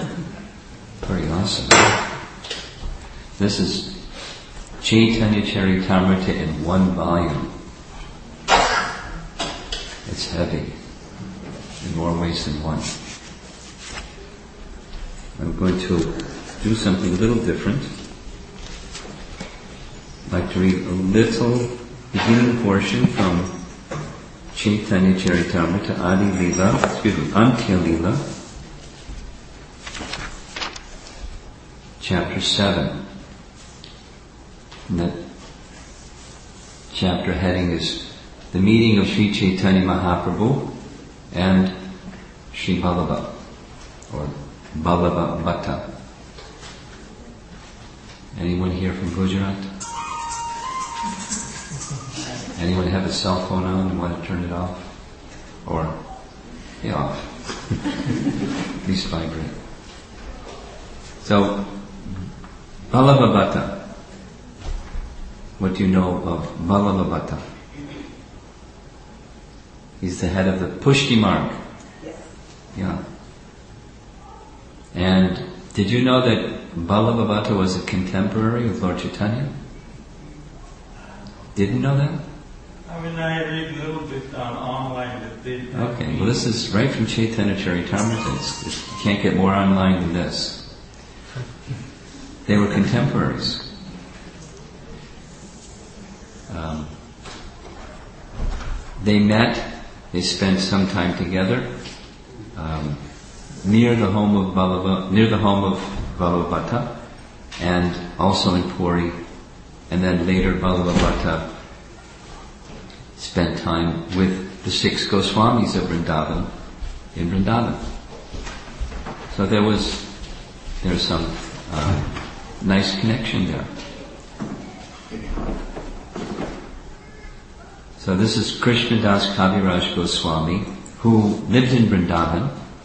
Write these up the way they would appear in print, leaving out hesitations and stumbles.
Pretty awesome. This is Chaitanya Charitamrita in one volume. It's heavy in more ways than one. I'm going to do something a little different. I'd like to read a little beginning portion from Chaitanya Charitamrita Adi Lila, Antya Lila, chapter 7. And that chapter heading is The Meeting of Sri Chaitanya Mahaprabhu and Sri Vallabha, or Vallabha Bhatta. Anyone here from Gujarat? Anyone have a cell phone on and want to turn it off? Or, yeah, off. At least vibrate. So, Vallabha Bhatta. What do you know of Vallabha Bhatta? He's the head of the Pushti Marg. Yeah. And did you know that Vallabha Bhatta was a contemporary of Lord Chaitanya? Didn't know that? I mean, I read a little bit online that they... Okay, well this is right from Chaitanya Charitamrita. You can't get more online than this. They were contemporaries. They met, they spent some time together near the home of Vallabha Bhatta, and also in Puri. And then later Vallabha Bhatta spent time with the 6 Goswamis of Vrindavan in Vrindavan. So there's some nice connection there. So this is Krishnadas Kaviraj Goswami, who lived in Vrindavan,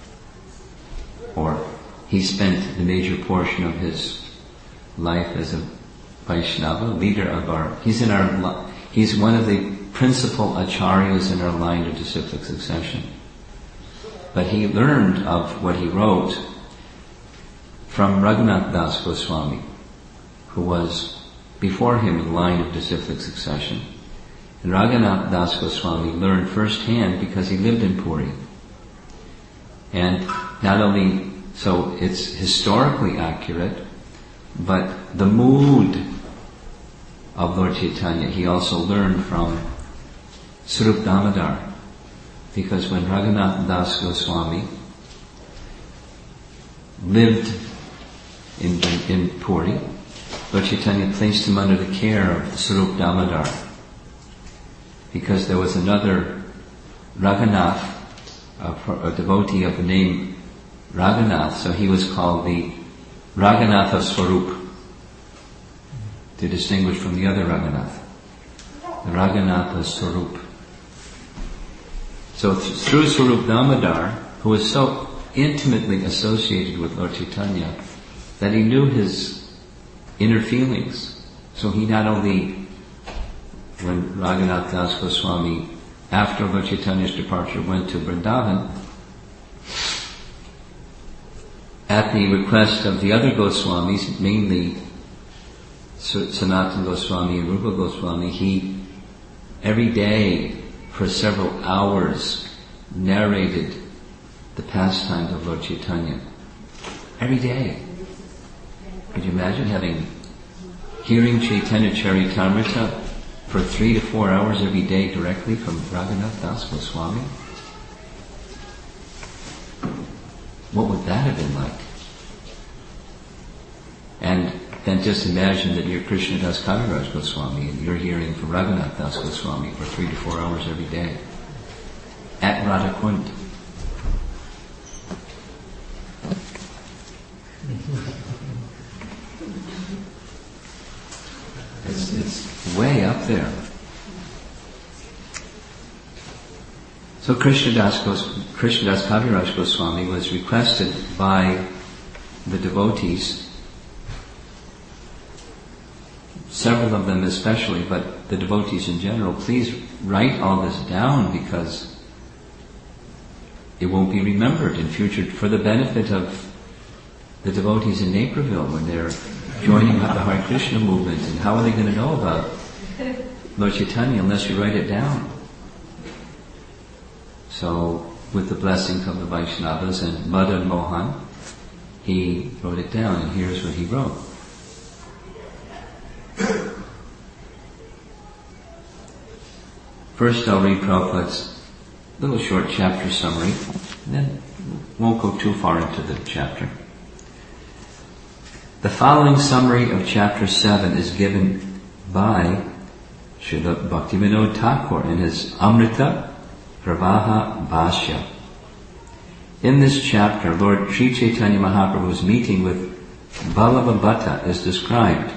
or he spent the major portion of his life as a Vaishnava, leader of he's one of the principal acharyas in our line of disciplic succession. But he learned of what he wrote from Raghunath Das Goswami, who was before him in the line of disciplic succession. And Raghunath Das Goswami learned firsthand because he lived in Puri. And not only so it's historically accurate, but the mood of Lord Chaitanya he also learned from Swarup Damodar. Because when Raghunath Das Goswami lived in Puri, Lord Chaitanya placed him under the care of Swarup Damodar. Because there was another Raghunath, a devotee of the name Raghunath, so he was called the Raghunath of Swarup, to distinguish from the other Raghunath, the Raghunath of Swarup. So through Swarup Damodar, who was so intimately associated with Lord Chaitanya, that he knew his inner feelings. So he not only, when Raghunath Das Goswami, after Lord Chaitanya's departure, went to Vrindavan, at the request of the other Goswamis, mainly Sanatana Goswami and Rupa Goswami, he every day for several hours narrated the pastimes of Lord Chaitanya. Every day. Could you imagine hearing Chaitanya Charitamrita for 3 to 4 hours every day directly from Raghunath Das Goswami? What would that have been like? And then just imagine that you're Krishnadas Kaviraj Goswami and you're hearing from Raghunath Das Goswami for 3 to 4 hours every day at Radhakund. It's way up there. So Krishnadas Kaviraj Goswami was requested by the devotees, several of them especially, but the devotees in general, please write all this down because it won't be remembered in future for the benefit of the devotees in Naperville when they're joining up the Hare Krishna movement, and how are they going to know about Lord Chaitanya unless you write it down? So, with the blessing of the Vaishnavas and Madan Mohan, he wrote it down, and here's what he wrote. First I'll read Prabhupada's little short chapter summary, and then won't go too far into the chapter. The following summary of chapter 7 is given by Srila Bhaktivinoda Thakur in his Amrita Pravaha Bhashya. In this chapter, Lord Sri Chaitanya Mahaprabhu's meeting with Vallabha Bhatta is described.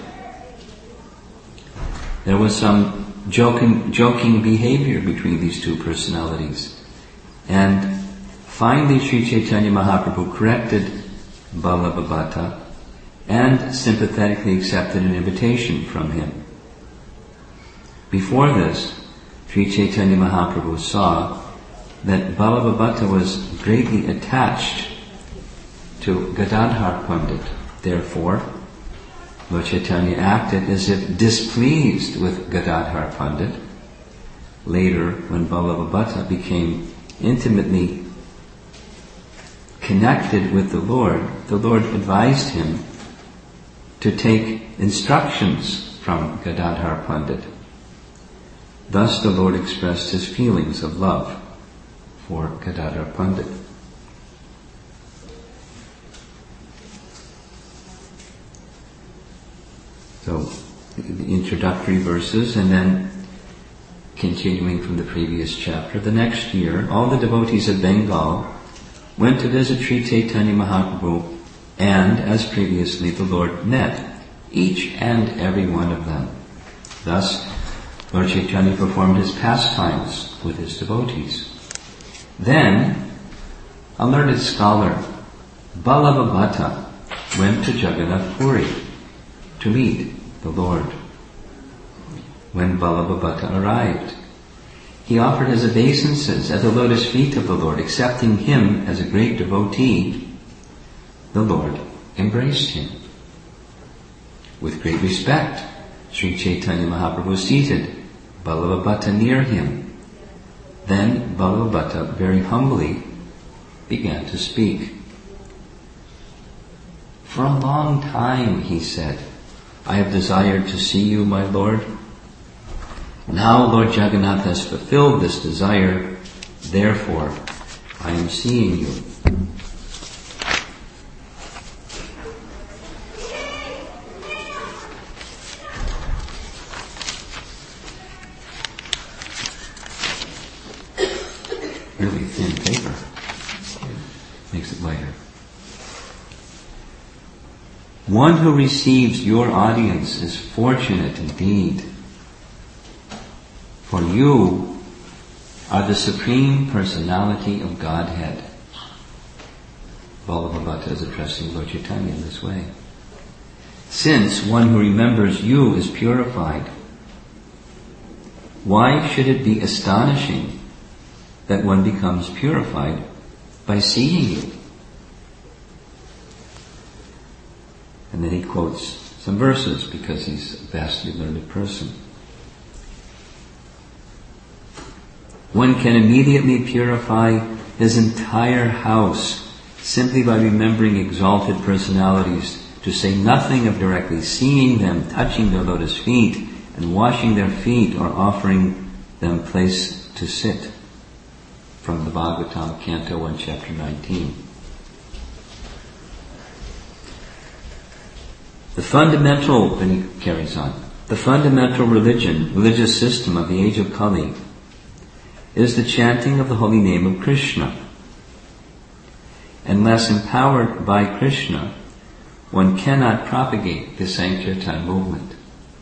There was some joking behavior between these two personalities. And finally Sri Chaitanya Mahaprabhu corrected Vallabha Bhatta and sympathetically accepted an invitation from him. Before this, Sri Chaitanya Mahaprabhu saw that Vallabha Bhatta was greatly attached to Gadadhar Pandit. Therefore, Lord Chaitanya acted as if displeased with Gadadhar Pandit. Later, when Vallabha Bhatta became intimately connected with the Lord advised him to take instructions from Gadadhar Pandit. Thus the Lord expressed his feelings of love for Gadadhar Pandit. So, the introductory verses, and then continuing from the previous chapter. The next year, all the devotees of Bengal went to visit Sri Chaitanya Mahaprabhu, and, as previously, the Lord met each and every one of them. Thus, Lord Chaitanya performed his pastimes with his devotees. Then, a learned scholar, Vallabha Bhatta, went to Jagannath Puri to meet the Lord. When Vallabha Bhatta arrived, he offered his obeisances at the lotus feet of the Lord. Accepting him as a great devotee, the Lord embraced him. With great respect, Sri Chaitanya Mahaprabhu seated Vallabha Bhatta near him. Then Vallabha Bhatta very humbly began to speak. For a long time, he said, I have desired to see you, my Lord. Now Lord Jagannath has fulfilled this desire, therefore I am seeing you. Really thin paper. Makes it lighter. One who receives your audience is fortunate indeed. For you are the Supreme Personality of Godhead. Vallabha Bhatta is addressing Lord Chaitanya in this way. Since one who remembers you is purified, why should it be astonishing that one becomes purified by seeing you? And then he quotes some verses because he's a vastly learned person. One can immediately purify his entire house simply by remembering exalted personalities, to say nothing of directly seeing them, touching their lotus feet, and washing their feet or offering them place to sit. From the Bhagavatam, Canto 1, Chapter 19. The fundamental, then he carries on, the fundamental religious system of the age of Kali is the chanting of the holy name of Krishna. Unless empowered by Krishna, one cannot propagate the Sankirtan movement.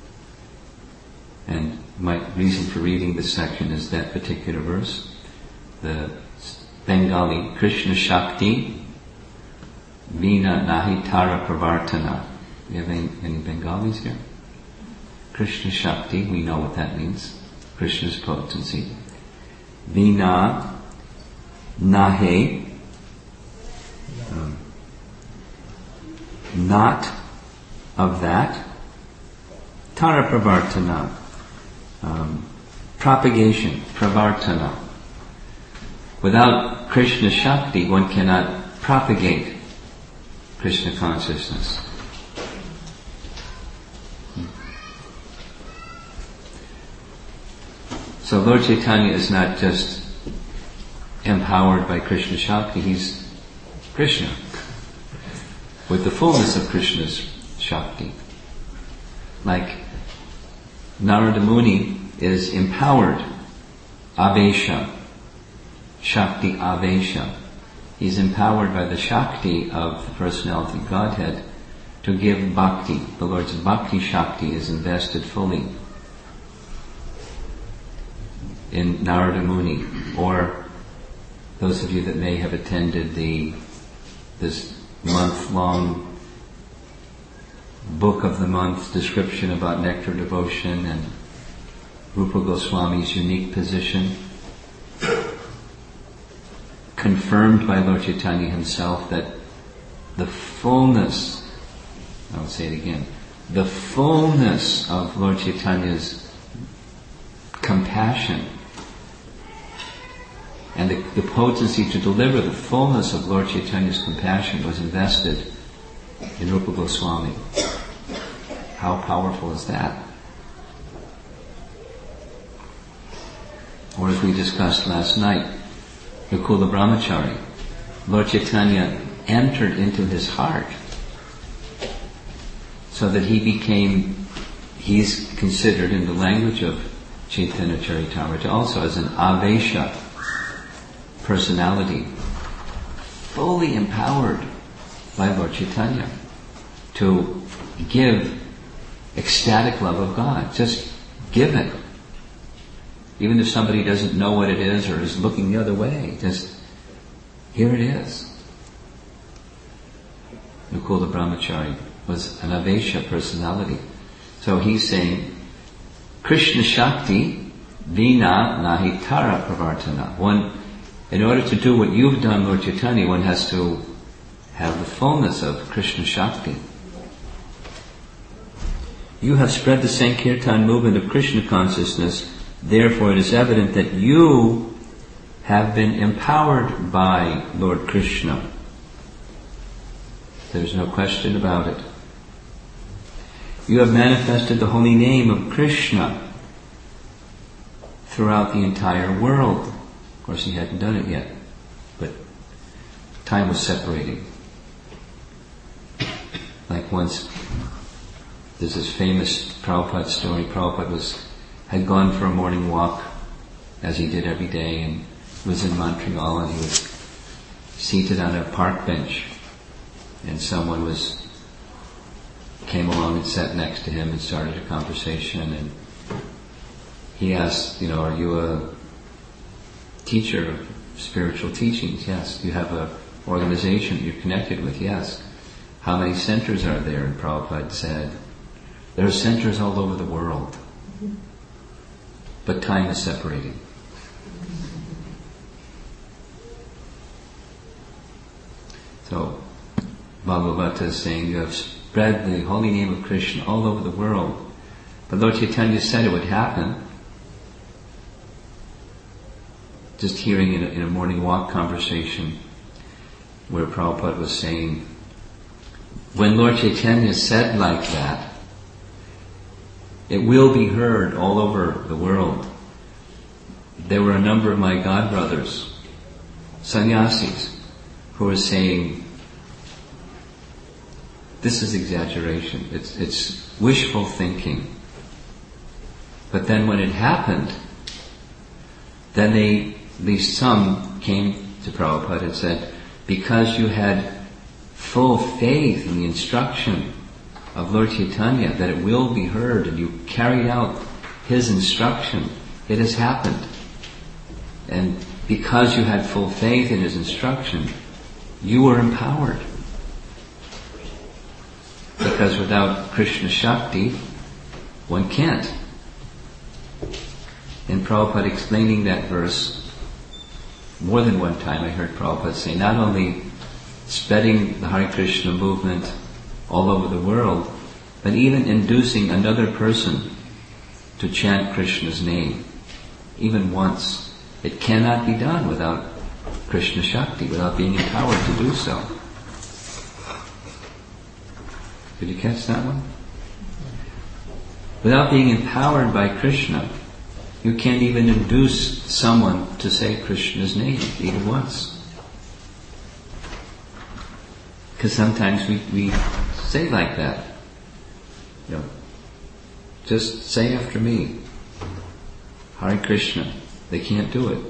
And my reason for reading this section is that particular verse, the Bengali, Krishna Shakti, Vina Nahi Tara Pravartana. Do you have any Bengalis here? Krishna Shakti, we know what that means. Krishna's potency. Vina Nahe not of that. Tara pravartana. Propagation, pravartana. Without Krishna Shakti, one cannot propagate Krishna consciousness. So Lord Chaitanya is not just empowered by Krishna Shakti, he's Krishna, with the fullness of Krishna's Shakti. Like Narada Muni is empowered, Avesha, Shakti Avesha. He's empowered by the Shakti of the Personality of Godhead to give Bhakti. The Lord's Bhakti Shakti is invested fully in Narada Muni. Or those of you that may have attended this month-long book of the month description about nectar devotion and Rupa Goswami's unique position, confirmed by Lord Chaitanya himself, that the fullness, I will say it again, the fullness of Lord Chaitanya's compassion and the potency to deliver the fullness of Lord Chaitanya's compassion was invested in Rupa Goswami. How powerful is that? Or as we discussed last night, Nakula Brahmachari, Lord Chaitanya entered into his heart so that he's considered in the language of Chaitanya Charitamrita also as an Avesha personality, fully empowered by Lord Chaitanya to give ecstatic love of God. Just give it. Even if somebody doesn't know what it is or is looking the other way, just here it is. Nakula Brahmachari was an Avesha personality. So he's saying, Krishna Shakti vina nahi tara pravartana. In order to do what you've done, Lord Chaitanya, one has to have the fullness of Krishna Shakti. You have spread the Sankirtan movement of Krishna consciousness, therefore it is evident that you have been empowered by Lord Krishna. There's no question about it. You have manifested the holy name of Krishna throughout the entire world. Of course, he hadn't done it yet, but time was separating. Like once, there's this famous Prabhupada story. Prabhupada had gone for a morning walk, as he did every day, and was in Montreal, and he was seated on a park bench, and someone came along and sat next to him and started a conversation, and he asked, are you a teacher of spiritual teachings? Yes. Do you have an organization you're connected with? Yes. How many centers are there? And Prabhupada said, there are centers all over the world, but time is separating. So, Bhagavata is saying, you have spread the holy name of Krishna all over the world. But Lord Chaitanya said it would happen. Just hearing in a morning walk conversation where Prabhupada was saying, when Lord Chaitanya said like that, it will be heard all over the world. There were a number of my godbrothers, sannyasis, who were saying, this is exaggeration, it's wishful thinking. But then when it happened, then at least some came to Prabhupada and said, because you had full faith in the instruction of Lord Chaitanya that it will be heard, and you carried out his instruction, it has happened. And because you had full faith in his instruction, you were empowered. Because without Krishna Shakti, one can't. And Prabhupada explaining that verse, more than one time I heard Prabhupada say, not only spreading the Hare Krishna movement all over the world, but even inducing another person to chant Krishna's name, even once, it cannot be done without Krishna Shakti, without being empowered to do so. Did you catch that one? Without being empowered by Krishna, you can't even induce someone to say Krishna's name, even once. Because sometimes we say like that. Just say after me, Hare Krishna. They can't do it.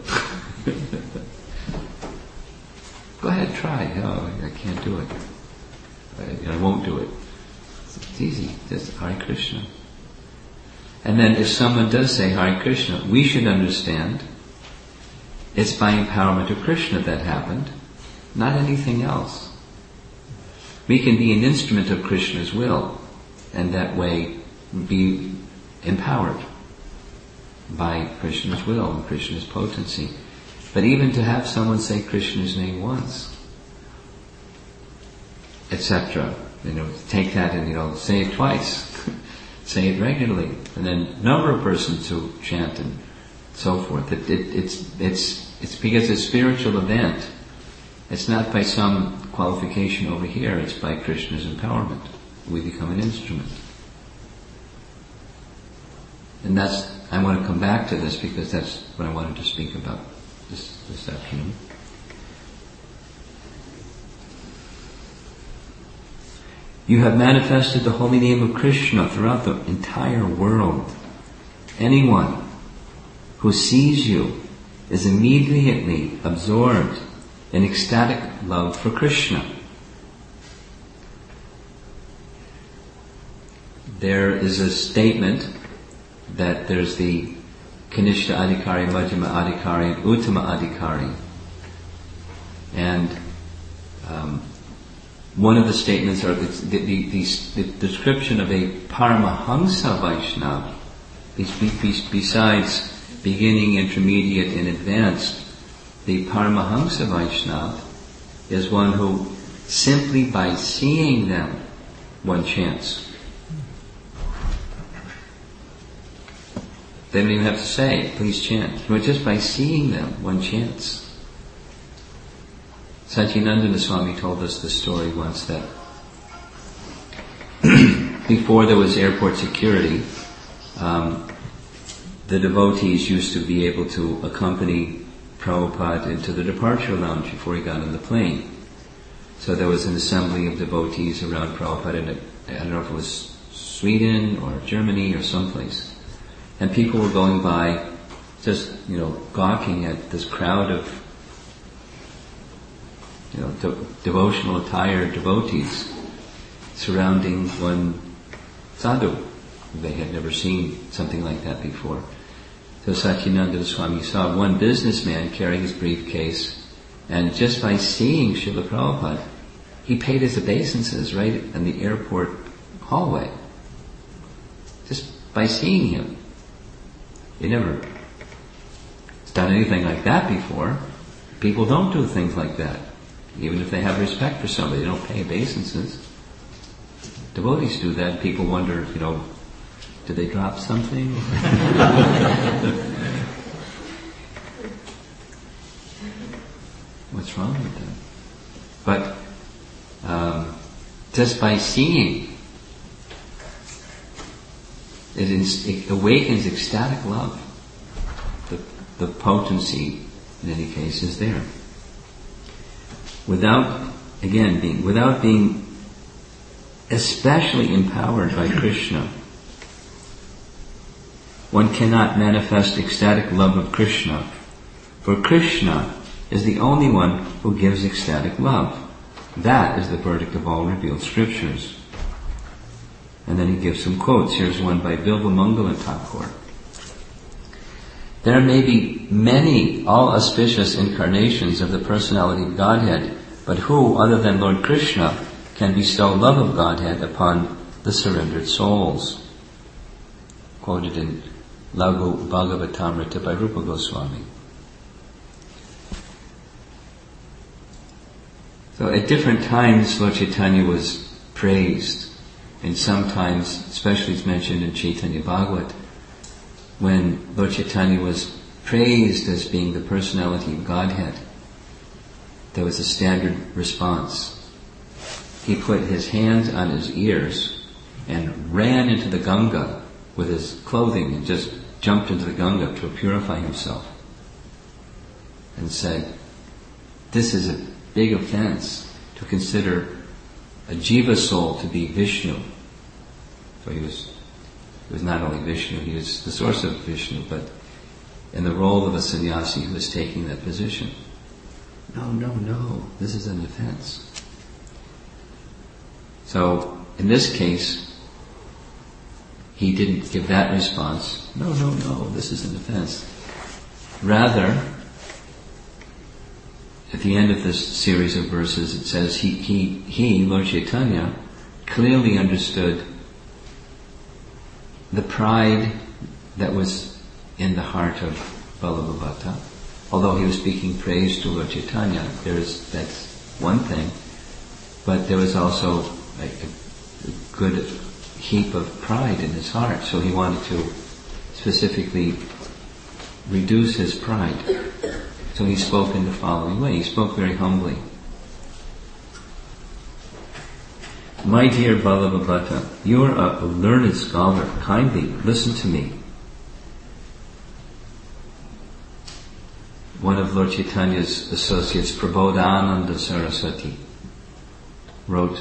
Go ahead, try. No, I can't do it. I won't do it. It's easy. Just Hare Krishna. And then if someone does say Hare Krishna, we should understand it's by empowerment of Krishna that happened, not anything else. We can be an instrument of Krishna's will, and that way be empowered by Krishna's will and Krishna's potency. But even to have someone say Krishna's name once, etc., take that and say it twice, say it regularly, and then number of persons to chant and so forth. It's because it's a spiritual event. It's not by some qualification over here. It's by Krishna's empowerment. We become an instrument. And I want to come back to this because that's what I wanted to speak about this afternoon. You have manifested the holy name of Krishna throughout the entire world. Anyone who sees you is immediately absorbed in ecstatic love for Krishna. There is a statement that there's the Kanishta Adhikari, Majjhima Adhikari, and Uttama Adhikari. And one of the statements are the description of a Paramahamsa Vaishnava. Besides beginning, intermediate, and advanced, the Paramahamsa Vaishnava is one who simply by seeing them one chants. They don't even have to say, please chant. But just by seeing them, one chants. Satyanandana Swami told us the story once that before there was airport security, the devotees used to be able to accompany Prabhupada into the departure lounge before he got on the plane. So there was an assembly of devotees around Prabhupada in, I don't know if it was Sweden or Germany or someplace. And people were going by just, gawking at this crowd of, devotional attired devotees surrounding one sadhu. They had never seen something like that before. So Satyanandana Swami saw one businessman carrying his briefcase, and just by seeing Srila Prabhupada, he paid his obeisances right in the airport hallway. Just by seeing him. He never done anything like that before. People don't do things like that. Even if they have respect for somebody, they don't pay obeisances. Devotees do that. People wonder, did they drop something? What's wrong with them? But just by seeing, it awakens ecstatic love. The potency, in any case, is there. Without being especially empowered by Krishna, one cannot manifest ecstatic love of Krishna, for Krishna is the only one who gives ecstatic love. That is the verdict of all revealed scriptures. And then he gives some quotes. Here's one by Bilba Mangala Thakur. There may be many all-auspicious incarnations of the personality of Godhead, but who, other than Lord Krishna, can bestow love of Godhead upon the surrendered souls? Quoted in Laghu Bhagavatamrita by Rupa Goswami. So at different times, Lord Chaitanya was praised. And sometimes, especially it's mentioned in Chaitanya Bhagavat, when Lord Chaitanya was praised as being the personality of Godhead, there was a standard response. He put his hands on his ears and ran into the Ganga with his clothing and just jumped into the Ganga to purify himself. And said, this is a big offense to consider a jiva soul to be Vishnu. So he was not only Vishnu, he was the source of Vishnu, but in the role of a sannyasi who was taking that position. No, this is an offense. So, in this case, he didn't give that response. No, this is an offense. Rather, at the end of this series of verses, it says he, Lord Chaitanya, clearly understood the pride that was in the heart of Balabhavata. Although he was speaking praise to Lord Chaitanya, that's one thing, but there was also a good heap of pride in his heart, so he wanted to specifically reduce his pride. So he spoke in the following way. He spoke very humbly. My dear Balabhavata, you are a learned scholar. Kindly listen to me. One of Lord Chaitanya's associates, Prabodhananda Saraswati, wrote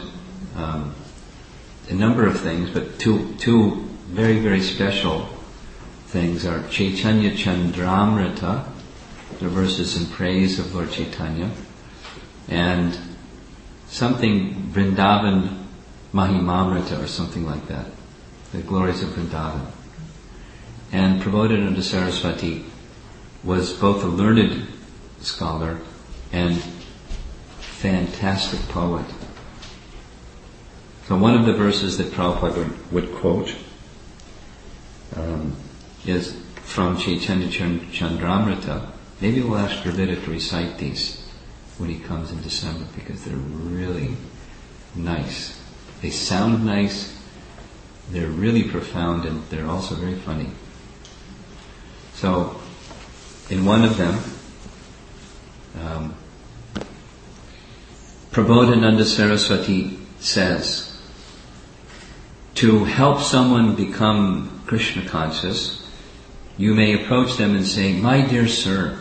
a number of things, but two very, very special things are Chaitanya Chandramrita, the verses in praise of Lord Chaitanya, and something Vrindavan Mahimamrita or something like that, the glories of Vrindavan. And Prabodhananda Saraswati was both a learned scholar and fantastic poet. So one of the verses that Prabhupada would quote is from Chaitanya Chandramrita. Maybe we'll ask Gurvita to recite these when he comes in December, because they're really nice. They sound nice, they're really profound, and they're also very funny. So, in one of them, Prabodhananda Saraswati says, to help someone become Krishna conscious, you may approach them and say, my dear sir,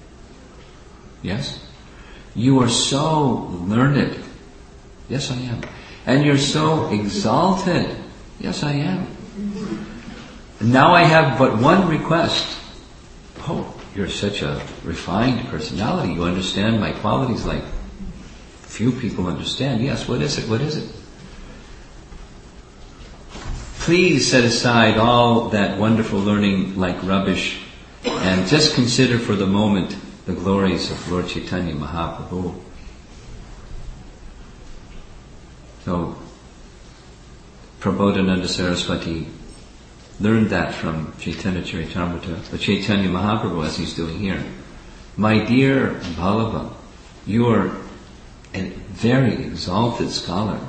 yes, you are so learned. Yes, I am. And you're so exalted. Yes, I am. Now I have but one request. Oh, you're such a refined personality. You understand my qualities like few people understand. Yes, what is it? Please set aside all that wonderful learning like rubbish and just consider for the moment the glories of Lord Chaitanya Mahaprabhu. So, Prabodhananda Saraswati learned that from Chaitanya Charitamrita, but Chaitanya Mahaprabhu, as he's doing here. My dear Vallabha, you are a very exalted scholar.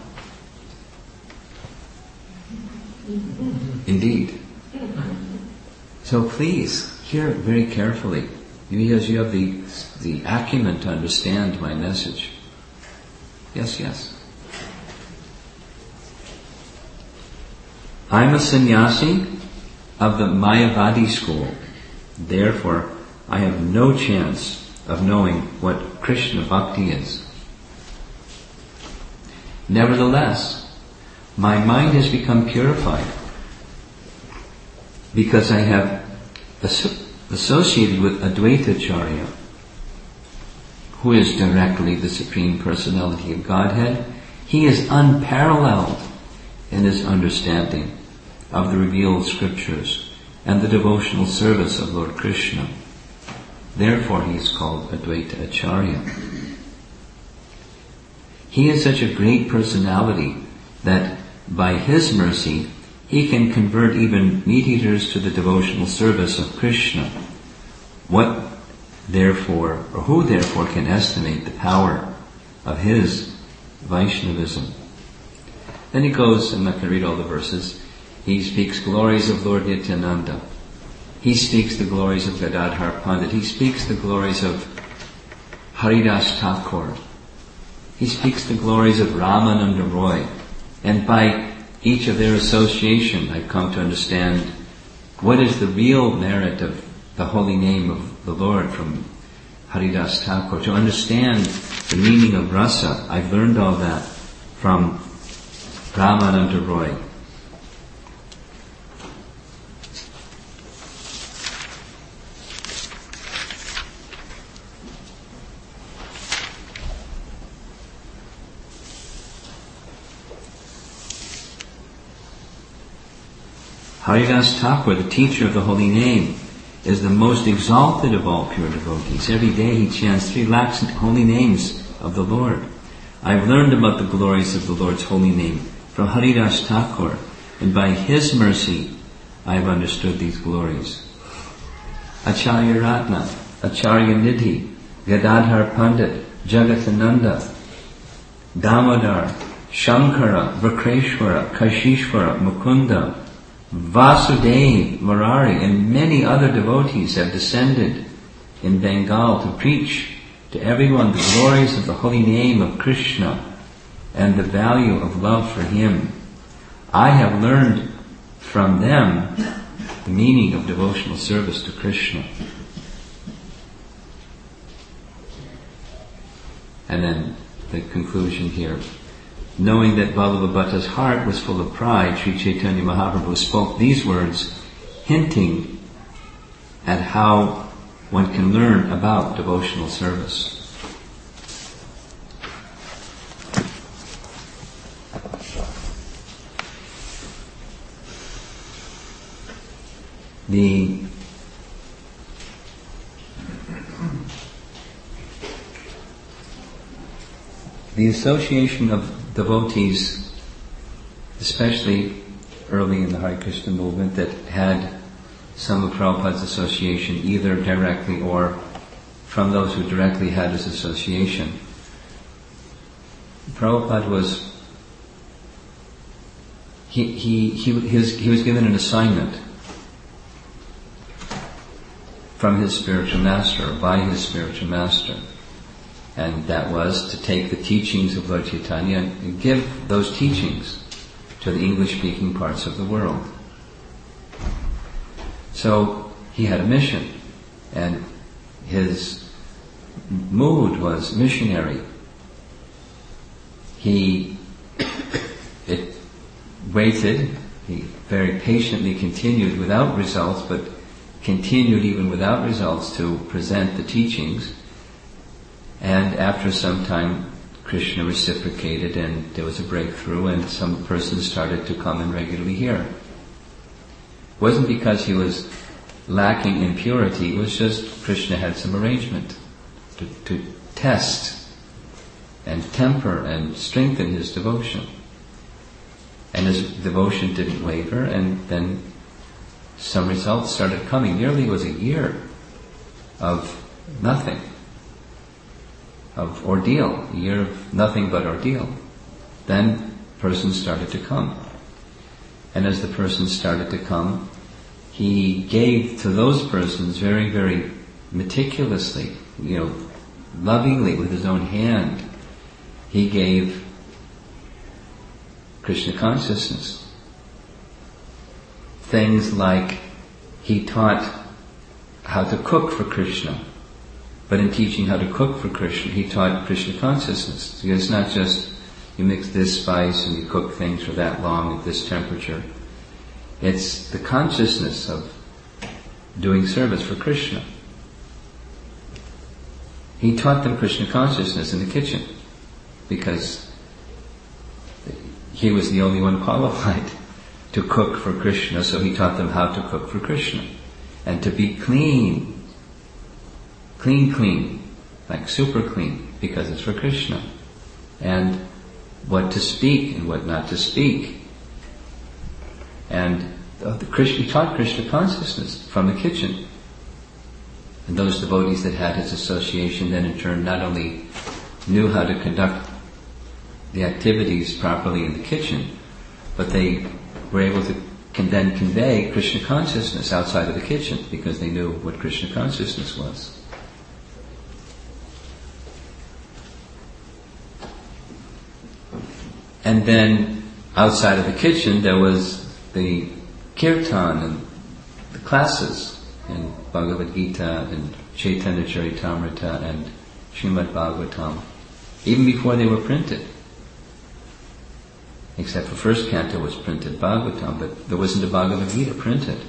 Indeed. So please, hear it very carefully, because you have the acumen to understand my message. Yes. I'm a sannyasi of the Mayavadi school. Therefore, I have no chance of knowing what Krishna Bhakti is. Nevertheless, my mind has become purified because I have associated with Advaita Acharya, who is directly the Supreme Personality of Godhead. He is unparalleled in his understanding of the revealed scriptures and the devotional service of Lord Krishna. Therefore he is called Advaita Acharya. He is such a great personality that by his mercy he can convert even meat-eaters to the devotional service of Krishna. Who therefore can estimate the power of his Vaishnavism? Then he goes, I'm not going to read all the verses, he speaks glories of Lord Nityananda. He speaks the glories of Gadadhar Pandit. He speaks the glories of Haridas Thakur. He speaks the glories of Ramananda Roy. And by each of their association, I've come to understand what is the real merit of the holy name of the Lord from Haridas Thakur. To understand the meaning of rasa, I've learned all that from Ramananda Roy. Haridas Thakur, the teacher of the holy name, is the most exalted of all pure devotees. Every day he chants 3 lakhs holy names of the Lord. I've learned about the glories of the Lord's holy name from Haridas Thakur, and by his mercy I've understood these glories. Acharya Ratna, Acharya Nidhi, Gadadhar Pandit, Jagatananda, Damodar, Shankara, Vakreshwara, Kashishwara, Mukunda, Vasudev, Murari, and many other devotees have descended in Bengal to preach to everyone the glories of the holy name of Krishna and the value of love for him. I have learned from them the meaning of devotional service to Krishna. And then the conclusion here. Knowing that Vallabhabhata's heart was full of pride, Sri Chaitanya Mahaprabhu spoke these words, hinting at how one can learn about devotional service. The association of devotees, especially early in the Hare Krishna movement, that had some of Prabhupada's association, either directly or from those who directly had his association. Prabhupada was he was given an assignment from his spiritual master, or by his spiritual master. And that was to take the teachings of Lord Chaitanya and give those teachings to the English-speaking parts of the world. So he had a mission, and his mood was missionary. He waited, he very patiently continued without results, but continued even without results to present the teachings. And after some time, Krishna reciprocated and there was a breakthrough, and some persons started to come and regularly hear. It wasn't because he was lacking in purity, it was just Krishna had some arrangement to test and temper and strengthen his devotion. And his devotion didn't waver, and then some results started coming. Nearly was a year of nothing. Of ordeal, a year of nothing but ordeal. Then persons started to come. And as the persons started to come, he gave to those persons very, very meticulously, lovingly with his own hand, he gave Krishna consciousness. Things like he taught how to cook for Krishna. But in teaching how to cook for Krishna, he taught Krishna consciousness. Because it's not just you mix this spice and you cook things for that long at this temperature. It's the consciousness of doing service for Krishna. He taught them Krishna consciousness in the kitchen because he was the only one qualified to cook for Krishna, so he taught them how to cook for Krishna. And to be clean, like super clean, because it's for Krishna. And what to speak and what not to speak. And he taught Krishna consciousness from the kitchen. And those devotees that had his association then in turn not only knew how to conduct the activities properly in the kitchen, but they were able to then convey Krishna consciousness outside of the kitchen because they knew what Krishna consciousness was. And then outside of the kitchen there was the kirtan and the classes in Bhagavad Gita and Chaitanya Charitamrita and Srimad Bhagavatam, even before they were printed. Except for first canto was printed Bhagavatam, but there wasn't a Bhagavad Gita printed.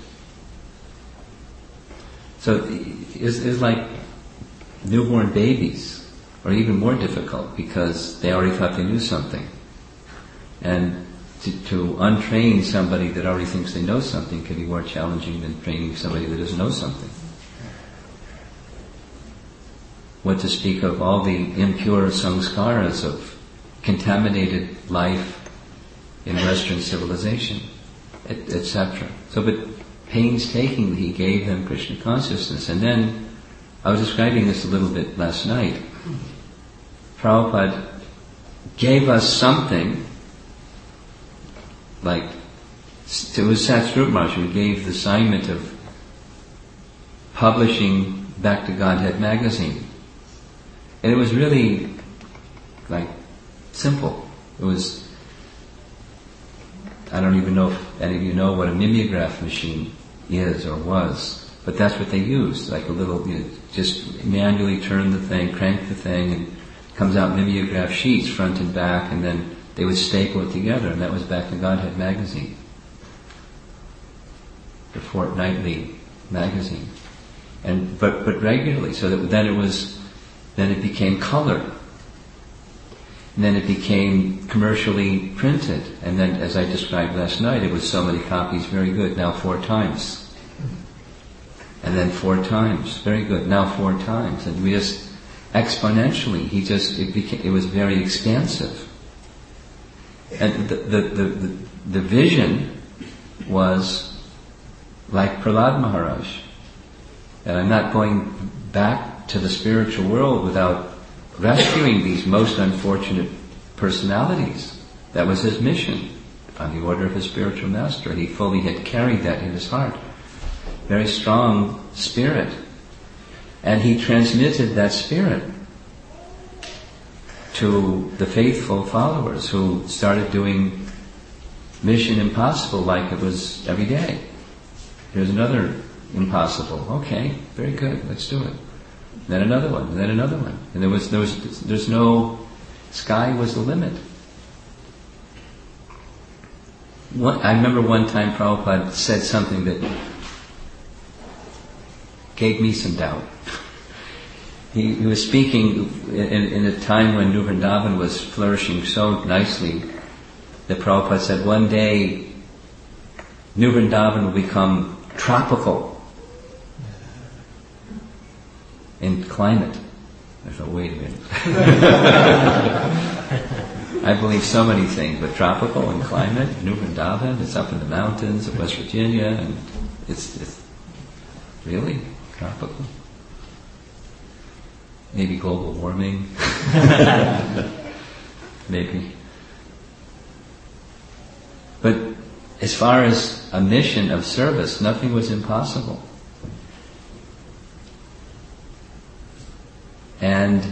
So it's like newborn babies, or even more difficult, because they already thought they knew something. And to untrain somebody that already thinks they know something can be more challenging than training somebody that doesn't know something. What to speak of all the impure samskaras of contaminated life in Western civilization, etc. So, but painstakingly he gave them Krishna consciousness. And then, I was describing this a little bit last night, Prabhupada gave us something, like, it was Satsvarup Maharaj who gave the assignment of publishing Back to Godhead magazine. And it was really, like, simple. It was, I don't even know if any of you know what a mimeograph machine is or was, but that's what they used, like a little, just manually turn the thing, crank the thing, and it comes out mimeograph sheets front and back, and then they would staple it together, and that was Back to Godhead magazine, the fortnightly magazine, and but regularly. So that then it became color. And then it became commercially printed. And then, as I described last night, it was so many copies, very good, now 4 times. And then 4 times, very good, now 4 times. And we just, exponentially, it was very expansive. And the vision was like Prahlad Maharaj. And I'm not going back to the spiritual world without rescuing these most unfortunate personalities. That was his mission, on the order of his spiritual master. He fully had carried that in his heart. Very strong spirit. And he transmitted that spirit to the faithful followers who started doing Mission Impossible like it was every day. Here's another impossible. Okay, very good, let's do it. Then another one, and then another one. And there's no, sky was the limit. I remember one time Prabhupada said something that gave me some doubt. He was speaking in a time when New Vrindavan was flourishing so nicely that Prabhupada said one day New Vrindavan will become tropical in climate. I thought, wait a minute. I believe so many things, but tropical in climate, New Vrindavan, it's up in the mountains of West Virginia, and it's really tropical. Maybe global warming. Maybe. But as far as a mission of service, nothing was impossible. And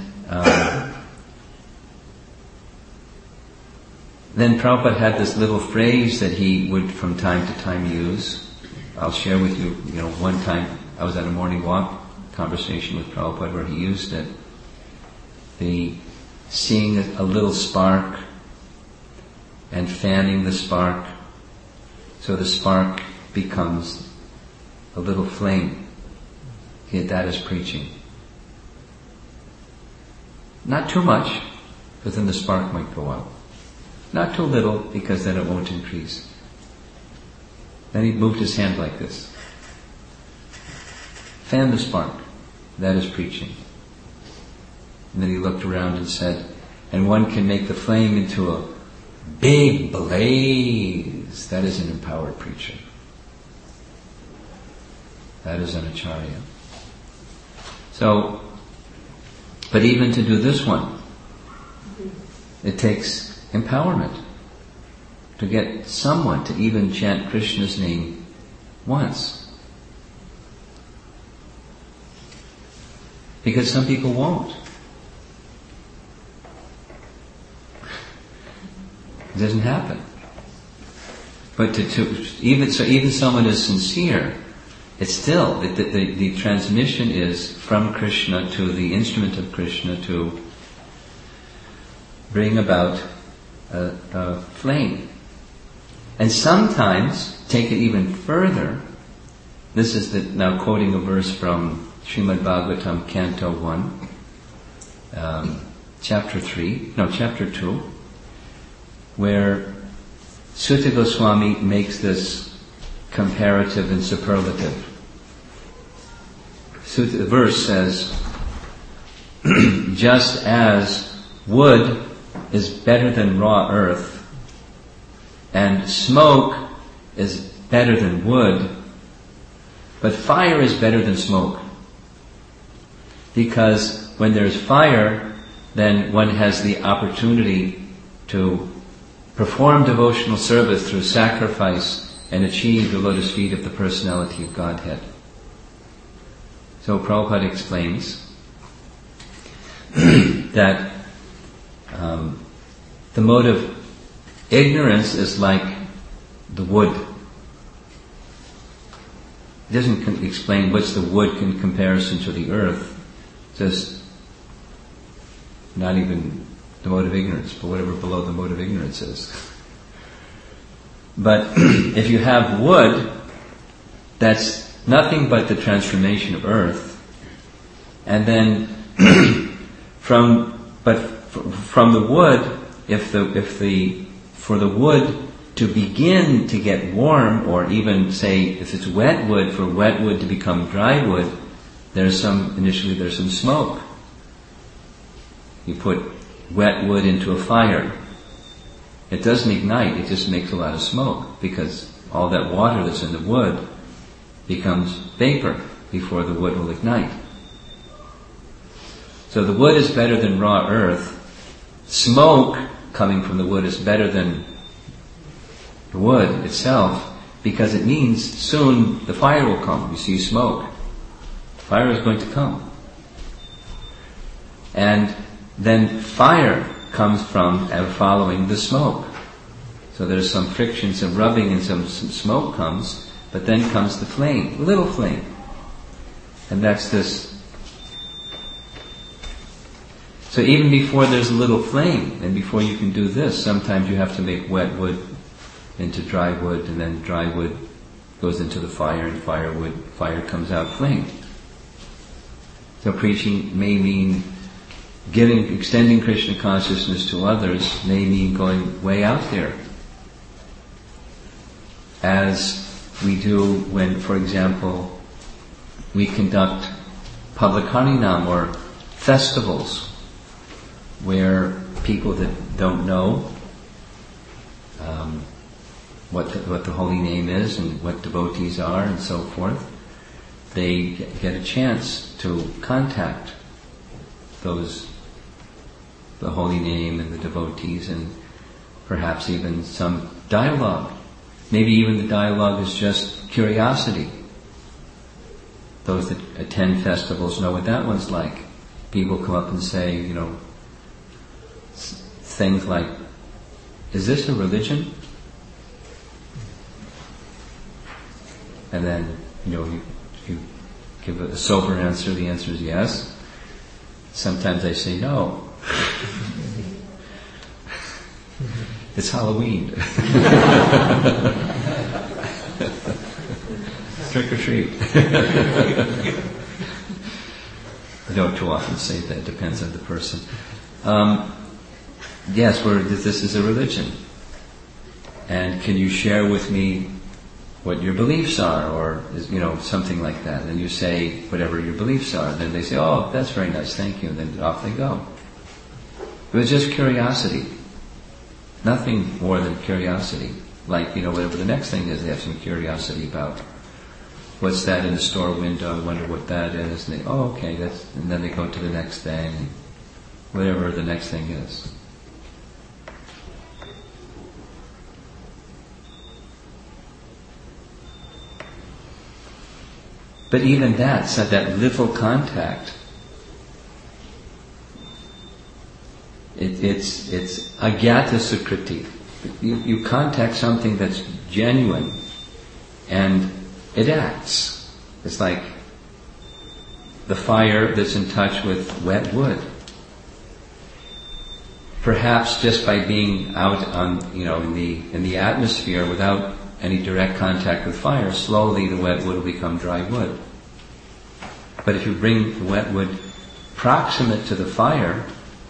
then Prabhupada had this little phrase that he would from time to time use. I'll share with you, one time I was at a morning walk conversation with Prabhupada where he used it. The seeing a little spark and fanning the spark so the spark becomes a little flame. That is preaching. Not too much, because then the spark might go out. Not too little, because then it won't increase. Then he moved his hand like this. Fan the spark. That is preaching. And then he looked around and said, and one can make the flame into a big blaze. That is an empowered preacher. That is an acharya. So, but even to do this one, it takes empowerment to get someone to even chant Krishna's name once. Because some people won't. It doesn't happen. But even someone is sincere, it's still the transmission is from Krishna to the instrument of Krishna to bring about a flame. And sometimes take it even further. This is now quoting a verse from Srimad Bhagavatam, Canto 1, Chapter 2, where Sutta Goswami makes this comparative and superlative. The verse says, just as wood is better than raw earth, and smoke is better than wood, but fire is better than smoke. Because when there's fire, then one has the opportunity to perform devotional service through sacrifice and achieve the lotus feet of the personality of Godhead. So Prabhupada explains that the mode of ignorance is like the wood. It doesn't explain what's the wood in comparison to the earth. Just not even the mode of ignorance, but whatever below the mode of ignorance is. But if you have wood, that's nothing but the transformation of earth. And then from the wood, for the wood to begin to get warm, or even say if it's wet wood, for wet wood to become dry wood, there's some smoke. You put wet wood into a fire. It doesn't ignite, it just makes a lot of smoke, because all that water that's in the wood becomes vapor before the wood will ignite. So the wood is better than raw earth. Smoke coming from the wood is better than the wood itself, because it means soon the fire will come. You see smoke. Fire is going to come. And then fire comes from following the smoke. So there's some friction, some rubbing, and some smoke comes, but then comes the flame, a little flame. And that's this. So even before there's a little flame, and before you can do this, sometimes you have to make wet wood into dry wood, and then dry wood goes into the fire, and fire comes out flame. So preaching may mean extending Krishna consciousness to others, may mean going way out there. As we do when, for example, we conduct public Harinam or festivals where people that don't know what the holy name is and what devotees are and so forth, they get a chance to contact the holy name and the devotees, and perhaps even some dialogue. Maybe even the dialogue is just curiosity. Those that attend festivals know what that one's like. People come up and say, things like, is this a religion? And then, you give a sober answer, the answer is yes. Sometimes I say no. It's Halloween. Trick or treat. I don't too often say that, depends on the person. Yes, this is a religion. And can you share with me what your beliefs are, or something like that? And you say whatever your beliefs are. Then they say, oh, that's very nice, thank you. And then off they go. It was just curiosity. Nothing more than curiosity. Like, whatever the next thing is, they have some curiosity about. What's that in the store window? I wonder what that is. And they, oh, okay, and then they go to the next thing, and whatever the next thing is. But even that little contact, it's agyata sukriti. You contact something that's genuine, and it acts. It's like the fire that's in touch with wet wood. Perhaps just by being out on, in the atmosphere without any direct contact with fire, slowly the wet wood will become dry wood. But if you bring the wet wood proximate to the fire,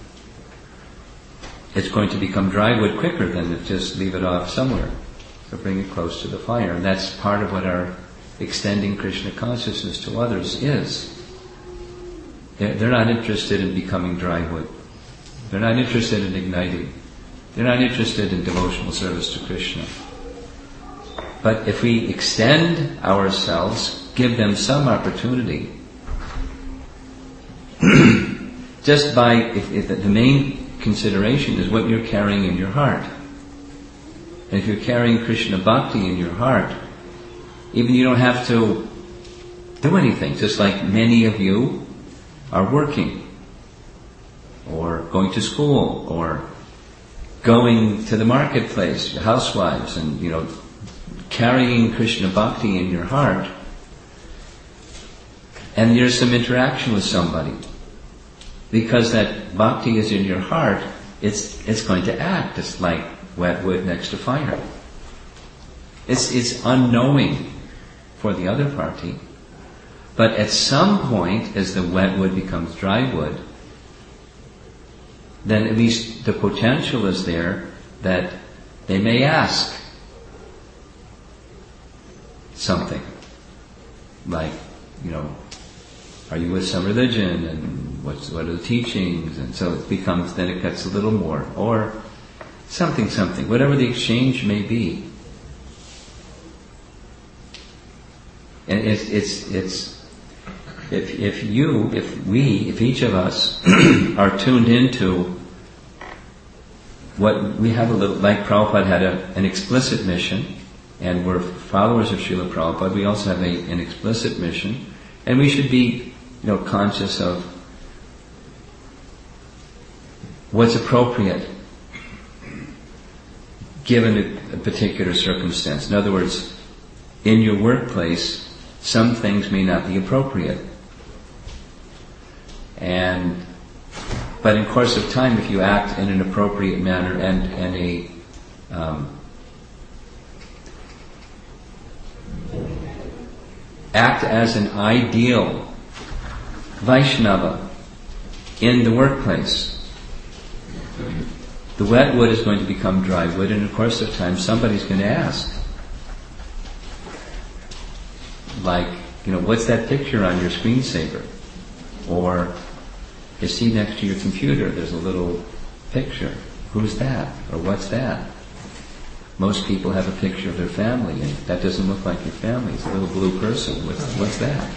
it's going to become dry wood quicker than if just leave it off somewhere. So bring it close to the fire. And that's part of what our extending Krishna consciousness to others is. They're not interested in becoming dry wood. They're not interested in igniting. They're not interested in devotional service to Krishna. But if we extend ourselves, give them some opportunity, just by, if the main consideration is what you're carrying in your heart. And if you're carrying Krishna Bhakti in your heart, even you don't have to do anything, just like many of you are working, or going to school, or going to the marketplace, housewives, and carrying Krishna Bhakti in your heart, and there's some interaction with somebody. Because that Bhakti is in your heart, it's going to act. It's like wet wood next to fire. It's unknowing for the other party. But at some point, as the wet wood becomes dry wood, then at least the potential is there that they may ask something. Like, are you with some religion, and what are the teachings? And so it becomes, then it gets a little more. Or something, whatever the exchange may be. And if each of us are tuned into what we have like Prabhupada had an explicit mission, and we're followers of Srila Prabhupada, we also have an explicit mission, and we should be, conscious of what's appropriate given a particular circumstance. In other words, in your workplace, some things may not be appropriate. But in course of time, if you act in an appropriate manner and act as an ideal Vaishnava in the workplace, the wet wood is going to become dry wood, and in the course of time somebody's going to ask, like, what's that picture on your screensaver? Or you see next to your computer there's a little picture. Who's that? Or what's that? Most people have a picture of their family, and that doesn't look like your family. It's a little blue person. What's that?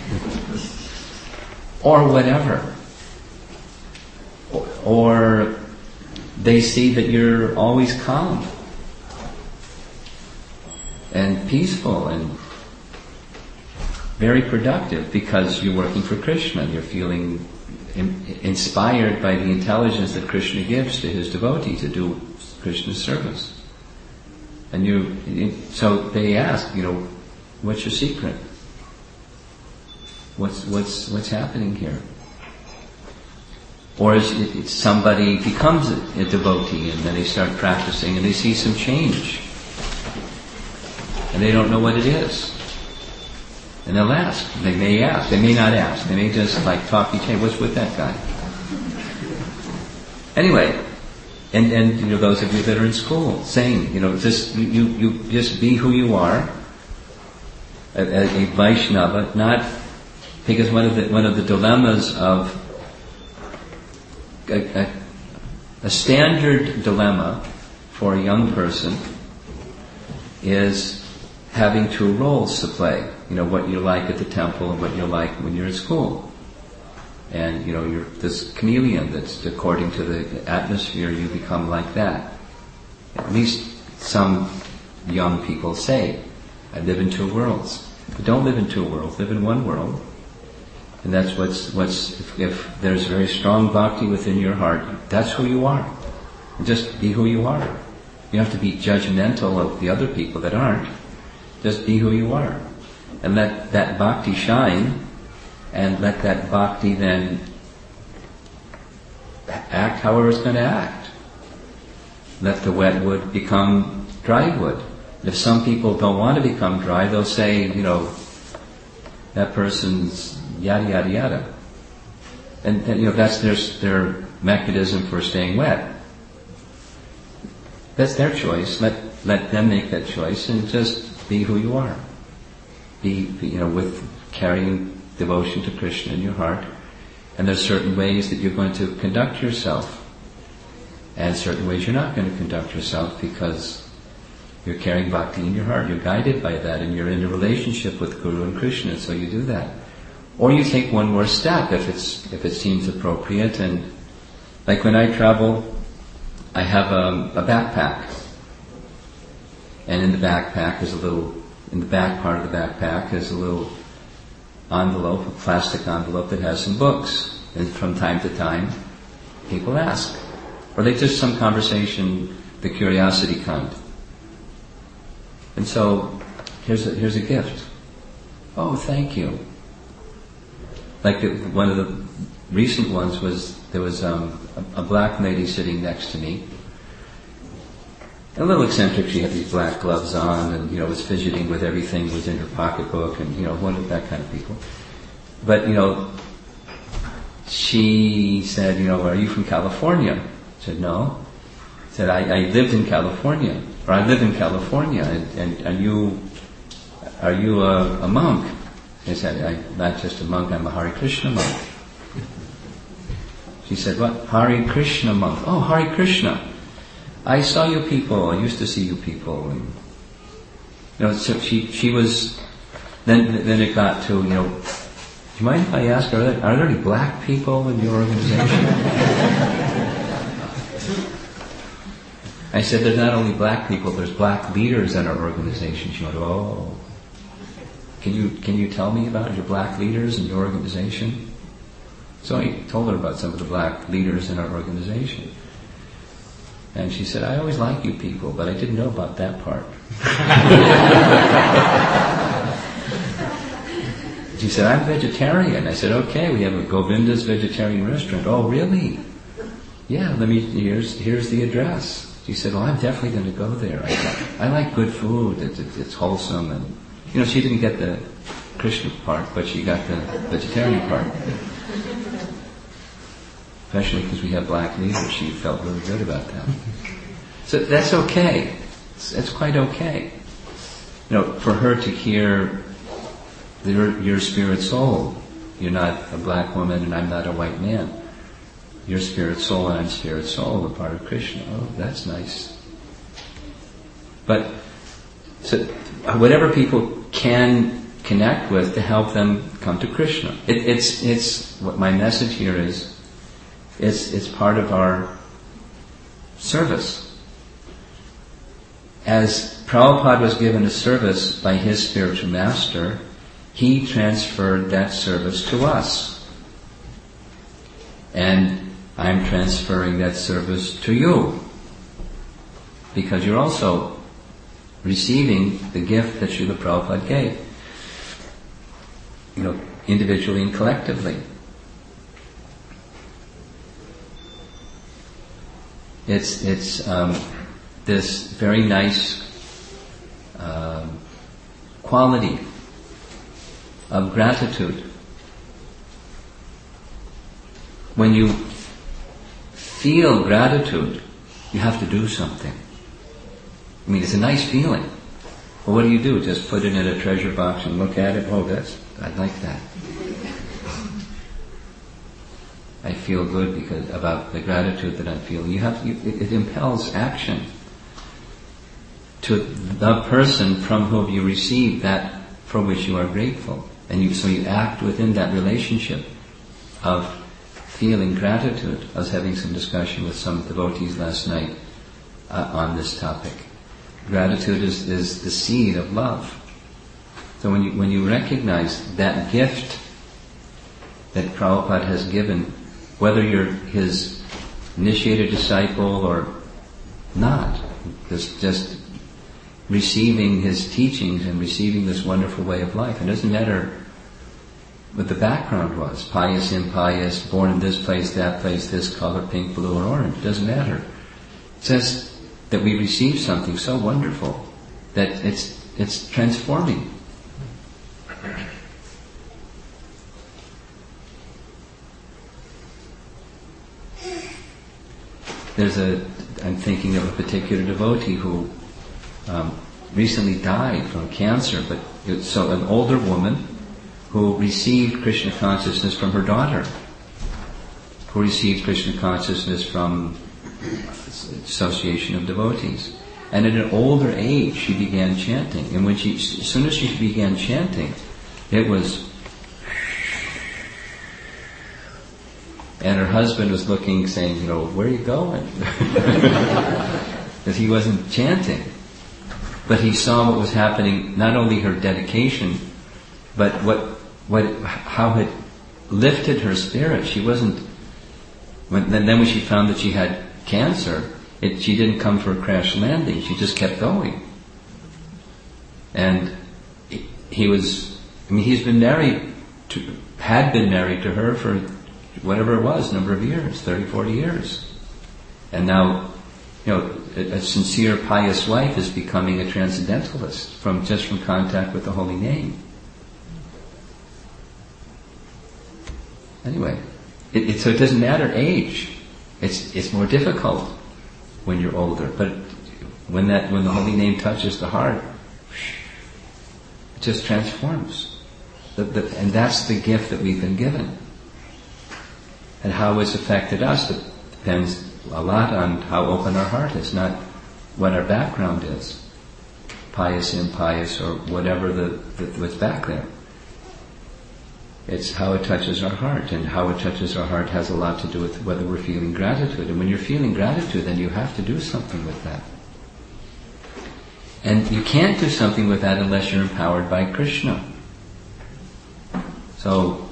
Or whatever. Or they see that you're always calm and peaceful and very productive because you're working for Krishna. You're feeling inspired by the intelligence that Krishna gives to his devotee to do Krishna's service. And so they ask, what's your secret? What's happening here? Or somebody becomes a devotee and then they start practicing and they see some change. And they don't know what it is. And they'll ask. They may ask. They may not ask. They may just talk each other. What's with that guy? Anyway, and those of you that are in school, saying, just you just be who you are, a Vaishnava, not because one of the dilemmas of a standard dilemma for a young person is having two roles to play. What you like at the temple and what you like when you're at school. And, you're this chameleon that's according to the atmosphere you become like that. At least some young people say, I live in two worlds. But don't live in two worlds, live in one world. And that's if there's very strong bhakti within your heart, that's who you are. Just be who you are. You don't have to be judgmental of the other people that aren't. Just be who you are. And let that bhakti shine, and let that bhakti then act however it's going to act. Let the wet wood become dry wood. If some people don't want to become dry, they'll say, that person's yada yada yada. And that's their mechanism for staying wet. That's their choice. Let them make that choice and just be who you are. Be with carrying devotion to Krishna in your heart. And there's certain ways that you're going to conduct yourself. And certain ways you're not going to conduct yourself because you're carrying bhakti in your heart. You're guided by that and you're in a relationship with Guru and Krishna, so you do that. Or you take one more step if it seems appropriate. And like when I travel, I have a backpack. And in the backpack in the back part of the backpack is a little envelope, a plastic envelope that has some books. And from time to time, people ask. Or they just some conversation, the curiosity kind. And so, here's a gift. Oh, thank you. Like one of the recent ones was, there was a black lady sitting next to me. A little eccentric, she had these black gloves on and, was fidgeting with everything was in her pocketbook and, one of that kind of people. But, she said, are you from California? I said, no. I said, I lived in California, or I live in California, and are you a monk? I said, I'm not just a monk, I'm a Hare Krishna monk. She said, what? Hare Krishna monk. Oh, Hare Krishna. I saw you people, I used to see you people. And, so she was, then it got to, do you mind if I ask, are there any black people in your organization? I said, there's not only black people, there's black leaders in our organization. She went, oh. Can you tell me about your black leaders in your organization? So I told her about some of the black leaders in our organization. And she said, I always like you people, but I didn't know about that part. She said, I'm vegetarian. I said, okay, we have a Govinda's vegetarian restaurant. Oh, really? Yeah, here's the address. She said, well, I'm definitely going to go there. I like good food. It's wholesome. And, she didn't get the Krishna part, but she got the vegetarian part. Especially because we have black leaders, she felt really good about that. So that's okay. It's quite okay. For her to hear your spirit soul. You're not a black woman and I'm not a white man. You're spirit soul and I'm spirit soul, a part of Krishna. Oh, that's nice. But so whatever people can connect with to help them come to Krishna. It's what my message here is. It's part of our service. As Prabhupada was given a service by his spiritual master, he transferred that service to us. And I'm transferring that service to you. Because you're also receiving the gift that Srila Prabhupada gave. Individually and collectively. It's this very nice quality of gratitude. When you feel gratitude, you have to do something. It's a nice feeling. Well, what do? Just put it in a treasure box and look at it? Oh, I like that. I feel good about the gratitude that I'm feeling. It impels action to the person from whom you receive that for which you are grateful. And so you act within that relationship of feeling gratitude. I was having some discussion with some devotees last night on this topic. Gratitude is the seed of love. So when you recognize that gift that Prabhupada has given, whether you're his initiated disciple or not, just receiving his teachings and receiving this wonderful way of life, it doesn't matter what the background was, pious, impious, born in this place, that place, this color, pink, blue, or orange, it doesn't matter. It says that we receive something so wonderful that it's transforming. I'm thinking of a particular devotee who recently died from cancer, but so an older woman who received Krishna consciousness from her daughter, who received Krishna consciousness from association of devotees. And at an older age, she began chanting. And as soon as she began chanting, it was... And her husband was looking, saying, where are you going? Because he wasn't chanting. But he saw what was happening, not only her dedication, but how it lifted her spirit. She wasn't... Then when she found that she had cancer, she didn't come for a crash landing. She just kept going. And he's been married had been married to her for whatever it was, number of years, 30, 40 years. And now, a sincere, pious wife is becoming a transcendentalist from contact with the holy name. Anyway, so it doesn't matter age. It's more difficult when you're older, but when the holy name touches the heart, it just transforms. And that's the gift that we've been given. And how it's affected us depends a lot on how open our heart is, not what our background is, pious, impious, or whatever what's back there. It's how it touches our heart, and how it touches our heart has a lot to do with whether we're feeling gratitude. And when you're feeling gratitude, then you have to do something with that. And you can't do something with that unless you're empowered by Krishna. So,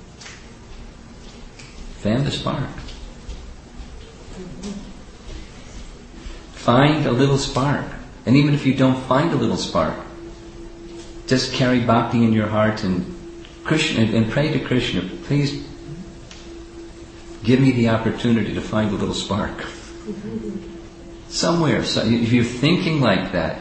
fan the spark. Find a little spark. And even if you don't find a little spark, just carry bhakti in your heart and Krishna, and pray to Krishna, please give me the opportunity to find a little spark. Somewhere. So if you're thinking like that,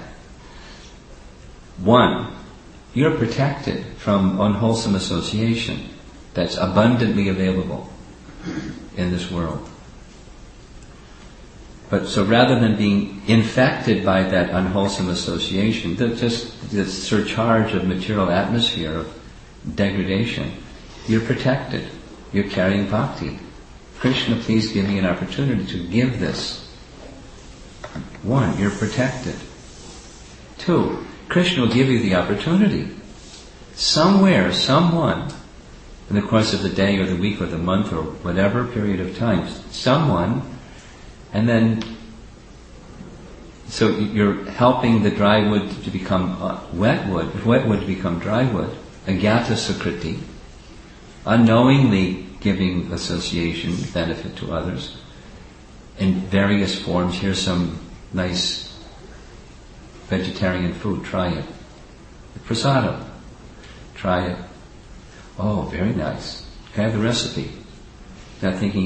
one, you're protected from unwholesome association that's abundantly available in this world. But so rather than being infected by that unwholesome association, just the surcharge of material atmosphere of degradation, you're protected. You're carrying bhakti. Krishna, please give me an opportunity to give this. One, you're protected. Two, Krishna will give you the opportunity. Somewhere, someone, in the course of the day or the week or the month or whatever period of time, someone, and then, so you're helping the dry wood to become wet wood to become dry wood, agyata sukriti, unknowingly giving association benefit to others in various forms. Here's some nice vegetarian food, try it. Prasadam, try it. Oh, very nice. Can I have the recipe? Not thinking,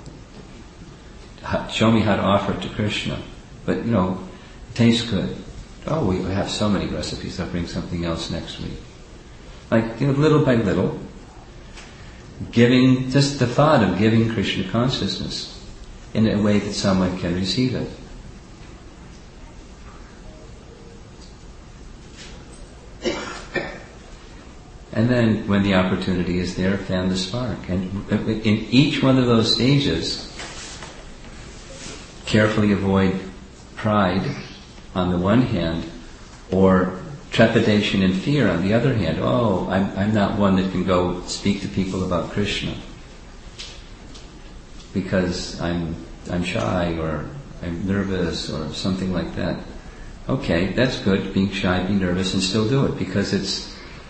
show me how to offer it to Krishna. But, it tastes good. Oh, we have so many recipes, I'll bring something else next week. Like, little by little, giving, just the thought of giving Krishna consciousness in a way that someone can receive it. And then, when the opportunity is there, fan the spark. And in each one of those stages, carefully avoid pride on the one hand, or trepidation and fear on the other hand. Oh, I'm not one that can go speak to people about Krishna because I'm shy or I'm nervous or something like that. Okay, that's good, being shy, be nervous, and still do it, because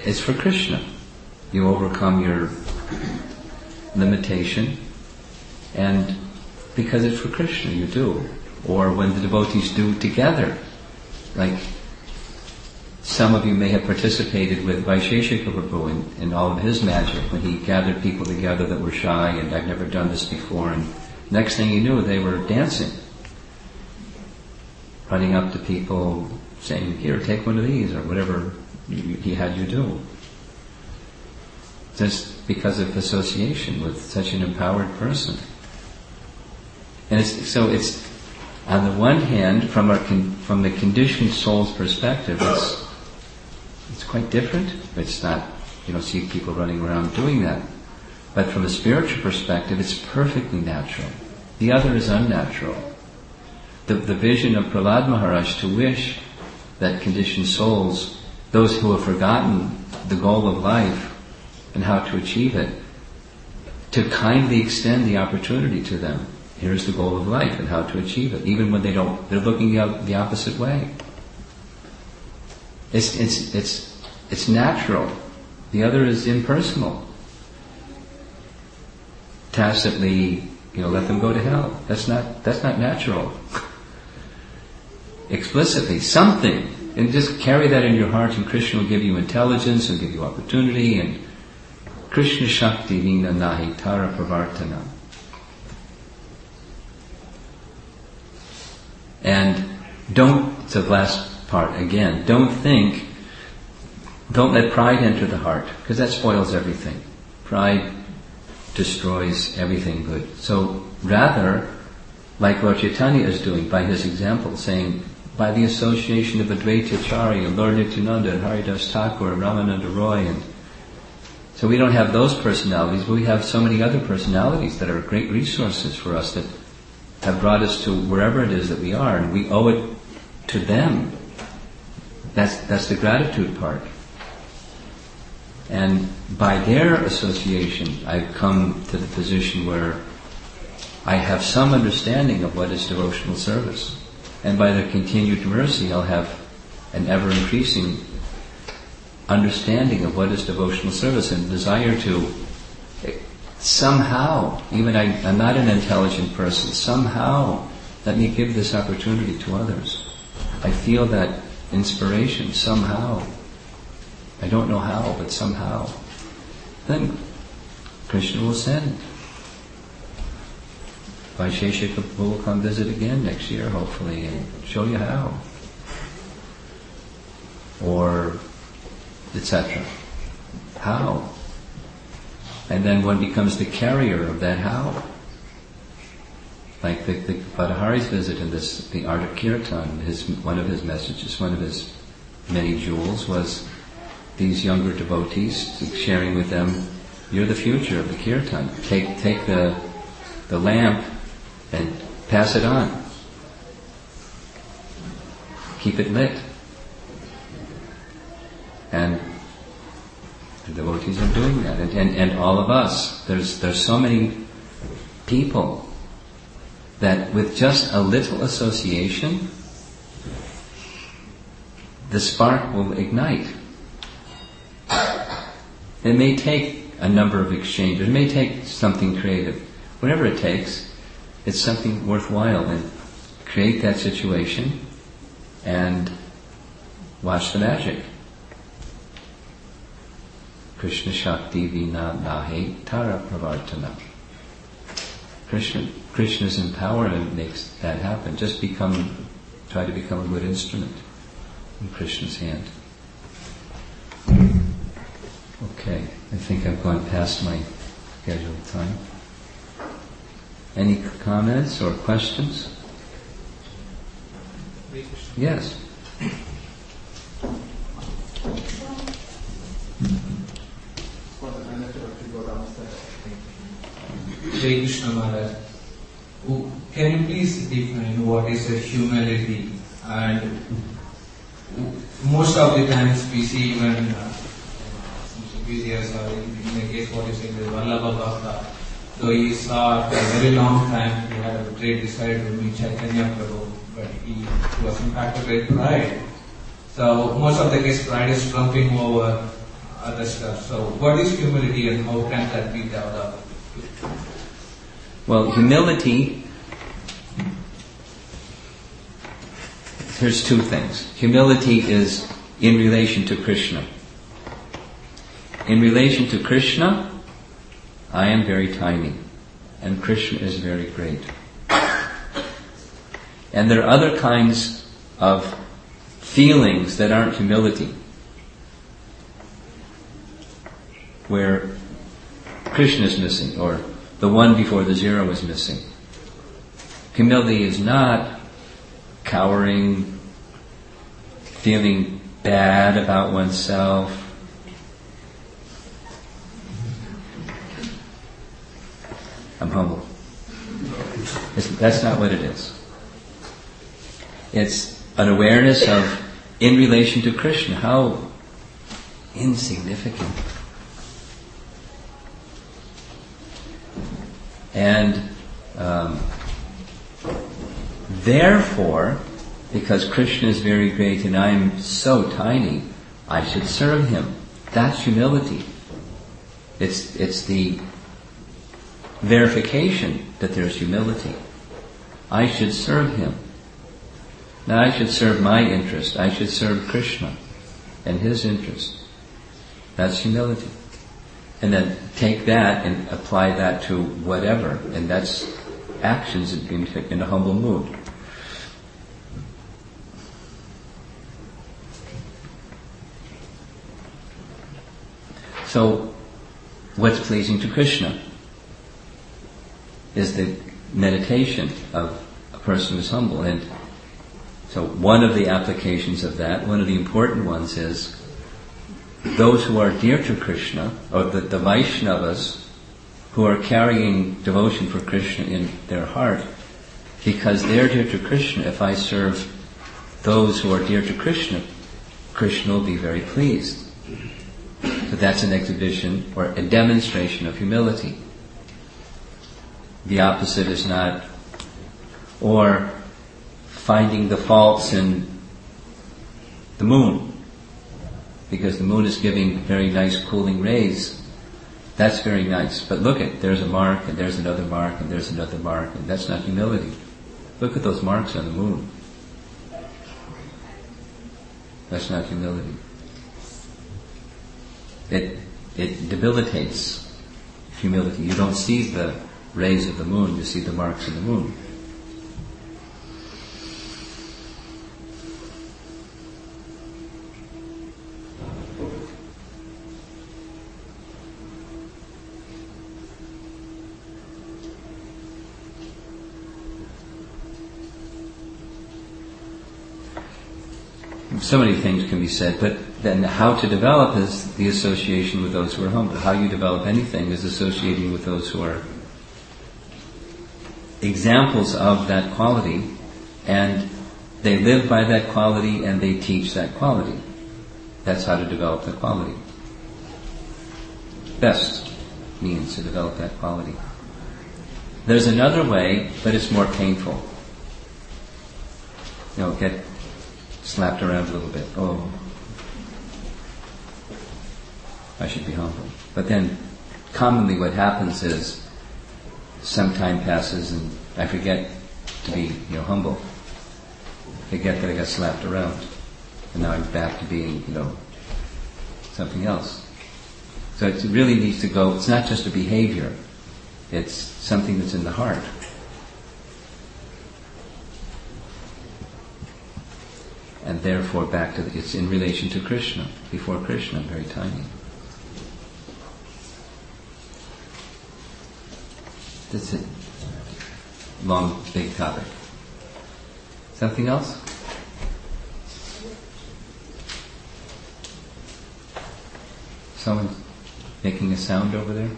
it's for Krishna. You overcome your limitation, and because it's for Krishna, you do. Or when the devotees do together, like some of you may have participated with Vaisheshika Prabhu in all of his magic, when he gathered people together that were shy and I've never done this before, and next thing you knew, they were dancing, running up to people, saying, here, take one of these, or whatever he had you do. Just because of association with such an empowered person. And it's on the one hand, from the conditioned soul's perspective, it's quite different. It's not, you don't see people running around doing that. But from a spiritual perspective, it's perfectly natural. The other is unnatural. The vision of Prahlad Maharaj to wish that conditioned souls, those who have forgotten the goal of life and how to achieve it, to kindly extend the opportunity to them. Here's the goal of life and how to achieve it, even when they're looking the opposite way. It's natural. The other is impersonal. Tacitly, let them go to hell. That's not natural. Explicitly, something, and just carry that in your heart, and Krishna will give you intelligence and give you opportunity, and Krishna Shakti Vina Nahi Tara Pravartana. And the last part again, don't let pride enter the heart, because that spoils everything. Pride destroys everything good. So rather, like Lord Chaitanya is doing by his example, saying, by the association of Advaita Acharya, Lord Nityananda, and Haridas Thakur, and Ramananda Roy, and so we don't have those personalities, but we have so many other personalities that are great resources for us, that have brought us to wherever it is that we are, and we owe it to them. That's the gratitude part. And by their association, I've come to the position where I have some understanding of what is devotional service. And by their continued mercy, I'll have an ever-increasing understanding of what is devotional service, and desire to somehow, even I'm not an intelligent person, somehow let me give this opportunity to others. I feel that inspiration somehow. I don't know how, but somehow. Then Krishna will send. Vaisheshika will come visit again next year, hopefully, and show you how. Or etc. How? And then one becomes the carrier of that how. Like the Bhattahari's visit in the art of kirtan, one of his messages, one of his many jewels was these younger devotees, sharing with them, you're the future of the kirtan. Take the lamp and pass it on. Keep it lit. And the devotees are doing that, and all of us. There's so many people that with just a little association, the spark will ignite. It may take a number of exchanges. It may take something creative. Whatever it takes, it's something worthwhile. And create that situation and watch the magic. Krishna Shakti Vina Nahi Tara Pravartana. Krishna's empowerment makes that happen. Just try to become a good instrument in Krishna's hand. Okay, I think I've gone past my scheduled time. Any comments or questions? Yes. Jai Krishna Maharaj, can you please define what is humility? And most of the times we see even enthusiasts, or in the case what you said, Vallabha Bhakta, though he saw for a very long time, he had a great desire to meet Chaitanya Prabhu, but he was impacted by pride. So most of the case pride is trumping over other stuff. So what is humility and how can that be developed? Well, humility, there's two things. Humility is in relation to Krishna. In relation to Krishna, I am very tiny, and Krishna is very great. And there are other kinds of feelings that aren't humility, where Krishna is missing, or the one before the zero is missing. Humility is not cowering, feeling bad about oneself. I'm humble. That's not what it is. It's an awareness of, in relation to Krishna, how insignificant. And therefore, because Krishna is very great and I am so tiny, I should serve him. That's humility. It's the verification that there's humility. I should serve him. Now I should serve my interest. I should serve Krishna and his interest. That's humility. And then take that and apply that to whatever. And that's actions in a humble mood. So, what's pleasing to Krishna is the meditation of a person who's humble. And so one of the applications of that, one of the important ones is those who are dear to Krishna, or the Vaishnavas, who are carrying devotion for Krishna in their heart, because they're dear to Krishna, if I serve those who are dear to Krishna, Krishna will be very pleased. So that's an exhibition or a demonstration of humility. The opposite is not, or finding the faults in the moon, because the moon is giving very nice cooling rays. That's very nice. But look there's a mark, and there's another mark, and there's another mark, and that's not humility. Look at those marks on the moon. That's not humility. It debilitates humility. You don't see the rays of the moon, you see the marks of the moon. So many things can be said, but then how to develop is the association with those who are humble. How you develop anything is associating with those who are examples of that quality, and they live by that quality and they teach that quality. That's how to develop that quality. Best means to develop that quality. There's another way, but it's more painful. Get slapped around a little bit. Oh, I should be humble. But then, commonly what happens is, some time passes and I forget to be, humble. Forget that I got slapped around, and now I'm back to being, something else. So it really needs to go. It's not just a behavior; it's something that's in the heart. And therefore back to it's in relation to Krishna. Before Krishna, very tiny. That's it. Long, big topic. Something else? Someone making a sound over there?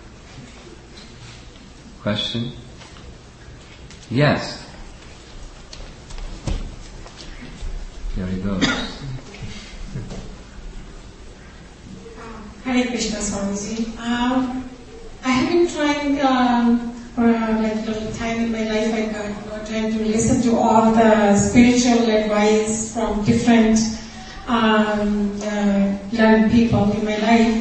Question? Yes. There he goes. Hare Krishna, Swamiji. I have been trying for a little time in my life. I got trying to listen to all the spiritual advice from different learned people in my life.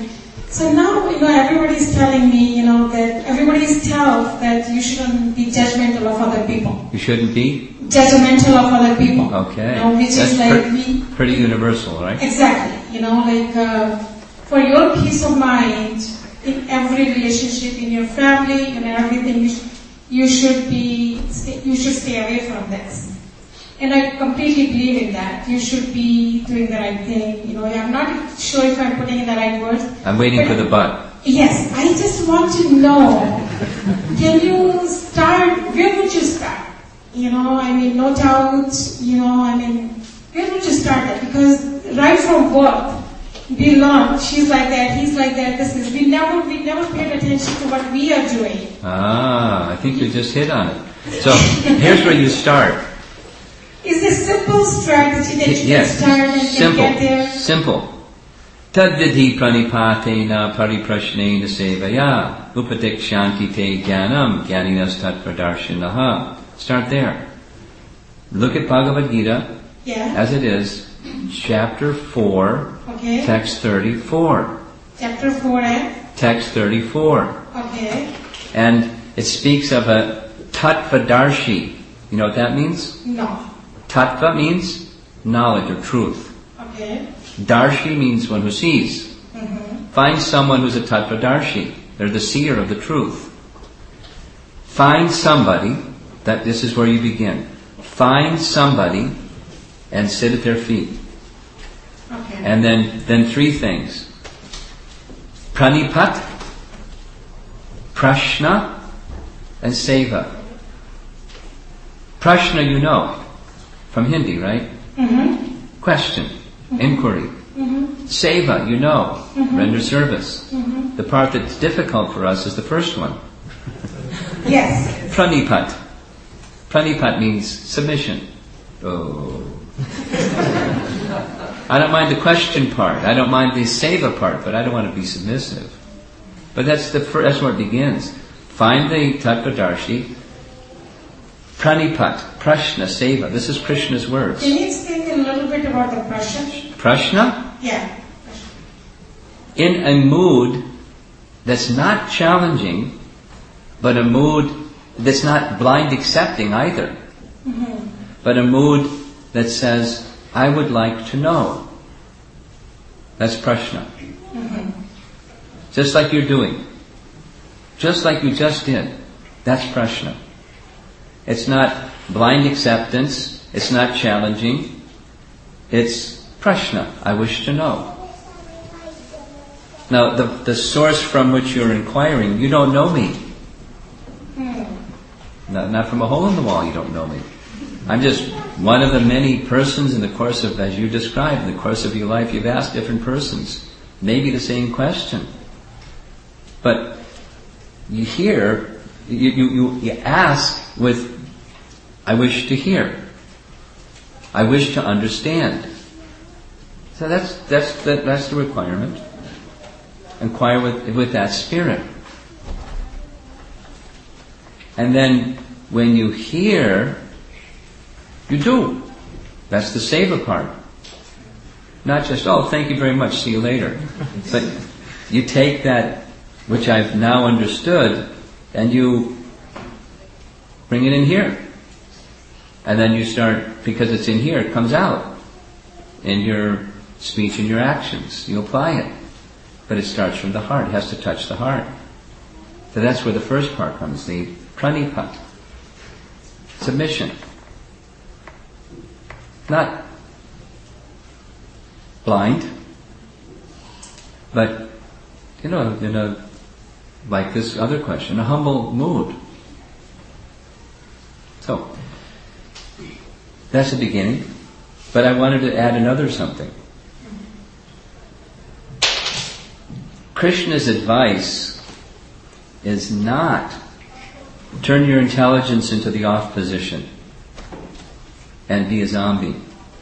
So now, everybody's telling me, that everybody's told that you shouldn't be judgmental of other people. You shouldn't be? Judgmental of other people. Okay. Which That's is like pretty universal, right? Exactly. For your peace of mind, in every relationship, in your family, in everything, you should stay away from this. And I completely believe in that. You should be doing the right thing. I'm not sure if I'm putting in the right words. I'm waiting for the but. Yes, I just want to know, can you start, where would you start? No doubt, where would you start that? Because right from birth, we learn, she's like that, he's like that, we never paid attention to what we are doing. I think you just hit on it. So, here's where you start. Is a simple strategy that you can start and can get there? Simple. Tadvidhi pranipatena pariprashnena sevaya upadikshanti te jnanam jnaninas tatpradarshinaha. Start there. Look at Bhagavad Gita as it is, chapter 4, text 34. Chapter 4 text 34. Okay. And it speaks of a tattvadarshi. You know what that means? No. Tattva means knowledge or truth. Okay. Darshi means one who sees. Mm-hmm. Find someone who's a tattvadarshi. They're the seer of the truth. Find somebody, this is where you begin. Find somebody and sit at their feet. Okay. And then three things. Pranipat, Prashna, and Seva. Prashna from Hindi, right? Mm-hmm. Question, inquiry. Mm-hmm. Seva, render service. Mm-hmm. The part that's difficult for us is the first one. Yes. Pranipat. Pranipat means submission. Oh. I don't mind the question part. I don't mind the seva part, but I don't want to be submissive. But that's where it begins. Find the tattvadarshi. Pranipat, Prashna, Seva. This is Krishna's words. Can you explain a little bit about the Prashna? Prashna? Yeah. In a mood that's not challenging, but a mood that's not blind accepting either. Mm-hmm. But a mood that says, I would like to know. That's Prashna. Mm-hmm. Just like you're doing. Just like you just did. That's Prashna. It's not blind acceptance. It's not challenging. It's Prashna. I wish to know. Now, the source from which you're inquiring, you don't know me. Not from a hole in the wall, you don't know me. I'm just one of the many persons in the course of, as you described, in the course of your life, you've asked different persons. Maybe the same question. But you hear, you ask with, I wish to hear. I wish to understand. So that's the requirement. Inquire with that spirit. And then when you hear, you do. That's the seva part. Not just, thank you very much, see you later. But you take that which I've now understood and you bring it in here. And then you start, because it's in here, it comes out in your speech and your actions. You apply it. But it starts from the heart. It has to touch the heart. So that's where the first part comes, the pranipat. Submission. Not blind, but, like this other question, a humble mood. So, that's the beginning. But I wanted to add another something. Krishna's advice is not turn your intelligence into the off position and be a zombie.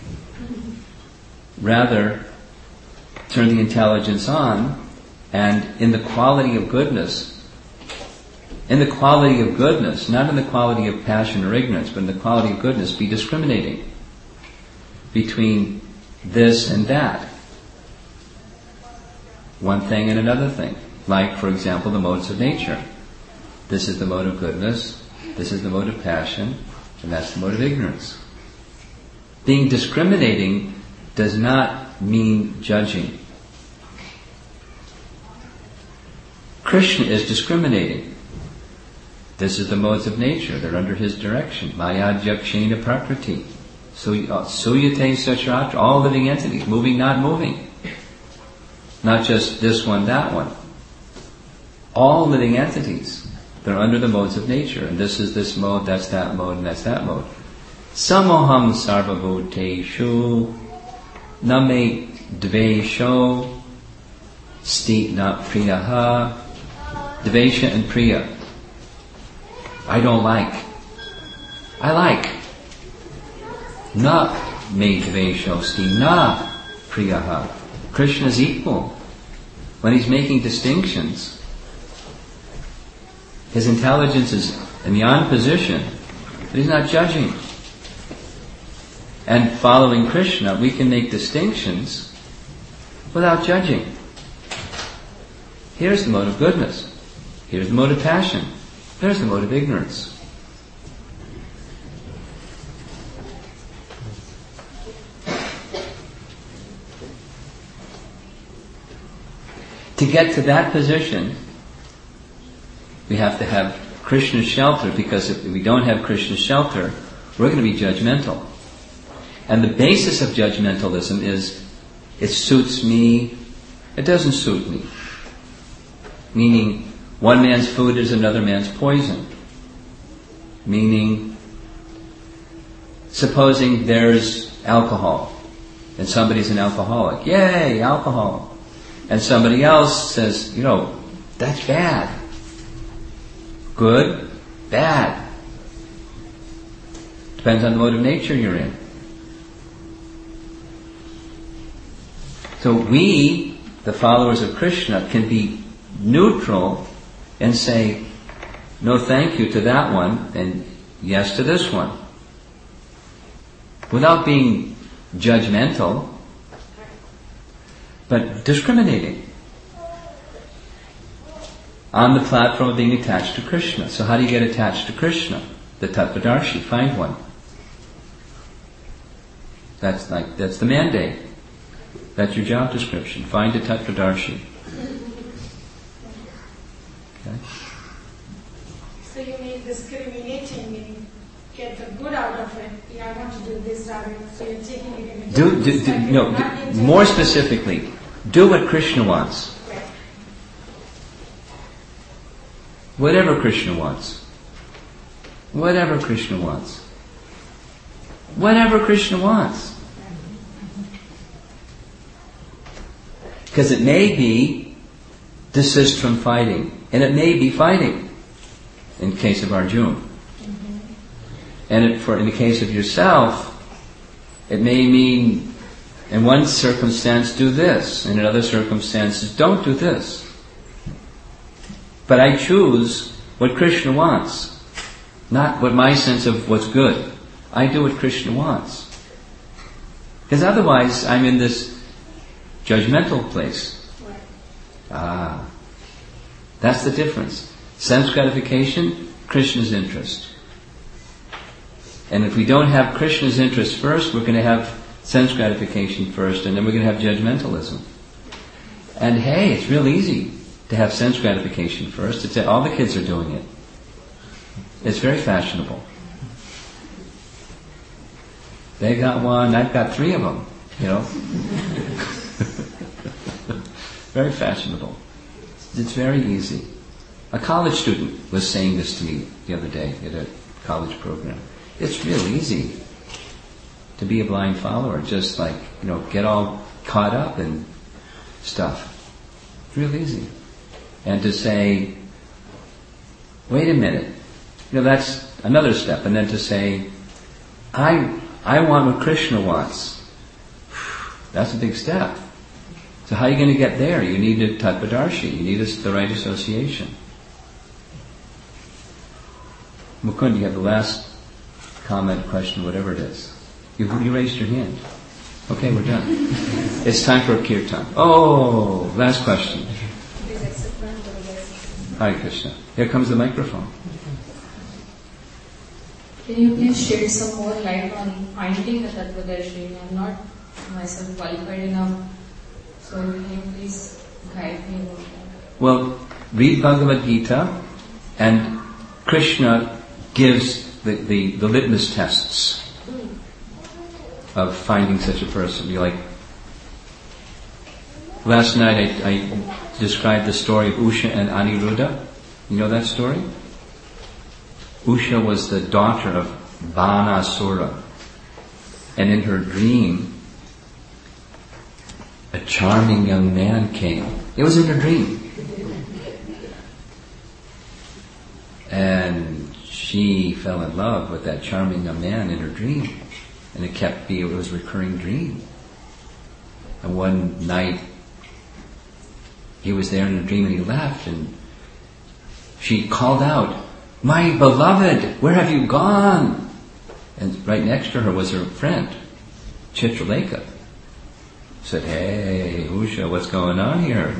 Rather, turn the intelligence on and in the quality of goodness, not in the quality of passion or ignorance, but in the quality of goodness, be discriminating between this and that. one thing and another thing. Like, for example, the modes of nature. This is the mode of goodness, this is the mode of passion, and that's the mode of ignorance. Being discriminating does not mean judging. Krishna is discriminating. This is the modes of nature. They're under his direction. Maya Jakshena Prakriti. Suyate Sachatra. All living entities. Moving, not moving. Not just this one, that one. All living entities. They're under the modes of nature. And this is this mode, that's that mode, and that's that mode. Samoham sarvabhuteshu name dvesho sti na priyaha. Dvesha and priya. I don't like. I like. Na me dvesho sti na priyaha. Krishna is equal. When he's making distinctions, his intelligence is in the on position, but he's not judging. And following Krishna, we can make distinctions without judging. Here's the mode of goodness. Here's the mode of passion. There's the mode of ignorance. To get to that position, we have to have Krishna's shelter, because if we don't have Krishna's shelter, we're going to be judgmental. And the basis of judgmentalism is, it suits me, it doesn't suit me. Meaning, one man's food is another man's poison. Meaning, supposing there's alcohol, and somebody's an alcoholic. Yay, alcohol. And somebody else says, that's bad. Good, bad. Depends on the mode of nature you're in. So we, the followers of Krishna, can be neutral and say, no thank you to that one, and yes to this one. Without being judgmental, but discriminating. On the platform of being attached to Krishna. So how do you get attached to Krishna? The Tattvadarshi, find one. That's the mandate. That's your job description. Find a Tattvadarshi. Okay. So you mean discriminating, meaning get the good out of it. I want to do this rather, so you're taking it in a more specifically, do what Krishna wants. Right. Whatever Krishna wants. Whatever Krishna wants. Whatever Krishna wants. Because it may be desist from fighting, and it may be fighting, in case of Arjuna. Mm-hmm. And in the case of yourself, it may mean, in one circumstance, do this, and in other circumstances, don't do this. But I choose what Krishna wants, not what my sense of what's good. I do what Krishna wants. Because otherwise, I'm in this judgmental place. That's the difference. Sense gratification, Krishna's interest. And if we don't have Krishna's interest first, we're going to have sense gratification first, and then we're going to have judgmentalism. And hey, it's real easy to have sense gratification first. All the kids are doing it. It's very fashionable. They got one, I've got 3 of them, Very fashionable. It's very easy. A college student was saying this to me the other day at a college program. It's real easy to be a blind follower, just get all caught up in stuff. It's real easy. And to say, wait a minute, that's another step. And then to say, I want what Krishna wants. That's a big step. So how are you going to get there? You need a Tattvadarshi. You need the right association. Mukund, you have the last comment, question, whatever it is. You raised your hand. Okay, we're done. It's time for a kirtan. Oh, last question. Hare Krishna. Here comes the microphone. Can you please shed some more light on finding the Tattvadarshi? I'm not myself qualified enough, so can you please guide me about that? Well, read Bhagavad Gita, and Krishna gives the litmus tests of finding such a person. You like, last night I described the story of Usha and Aniruddha. You know that story? Usha was the daughter of Banasura, and in her dream, a charming young man came. It was in her dream. And she fell in love with that charming young man in her dream. And it was a recurring dream. And one night, he was there in a dream and he left, and she called out, "My beloved, where have you gone?" And right next to her was her friend, Chitralekha. Said, "Hey, Usha, what's going on here?"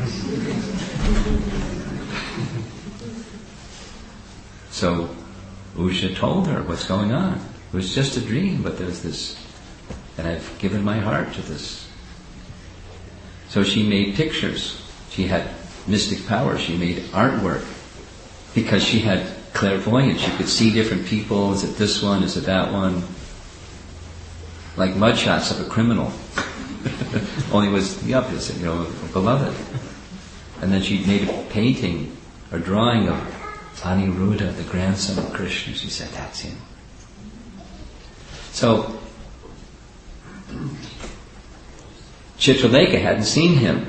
So Usha told her what's going on. It was just a dream, but there's this, and I've given my heart to this. So she made pictures. She had mystic power. She made artwork because she had clairvoyance. She could see different people. Is it this one? Is it that one? Like mugshots of a criminal. Only it was the opposite, a beloved. And then she made a painting or drawing of Aniruddha, the grandson of Krishna. She said, "That's him." So Chitralekha hadn't seen him.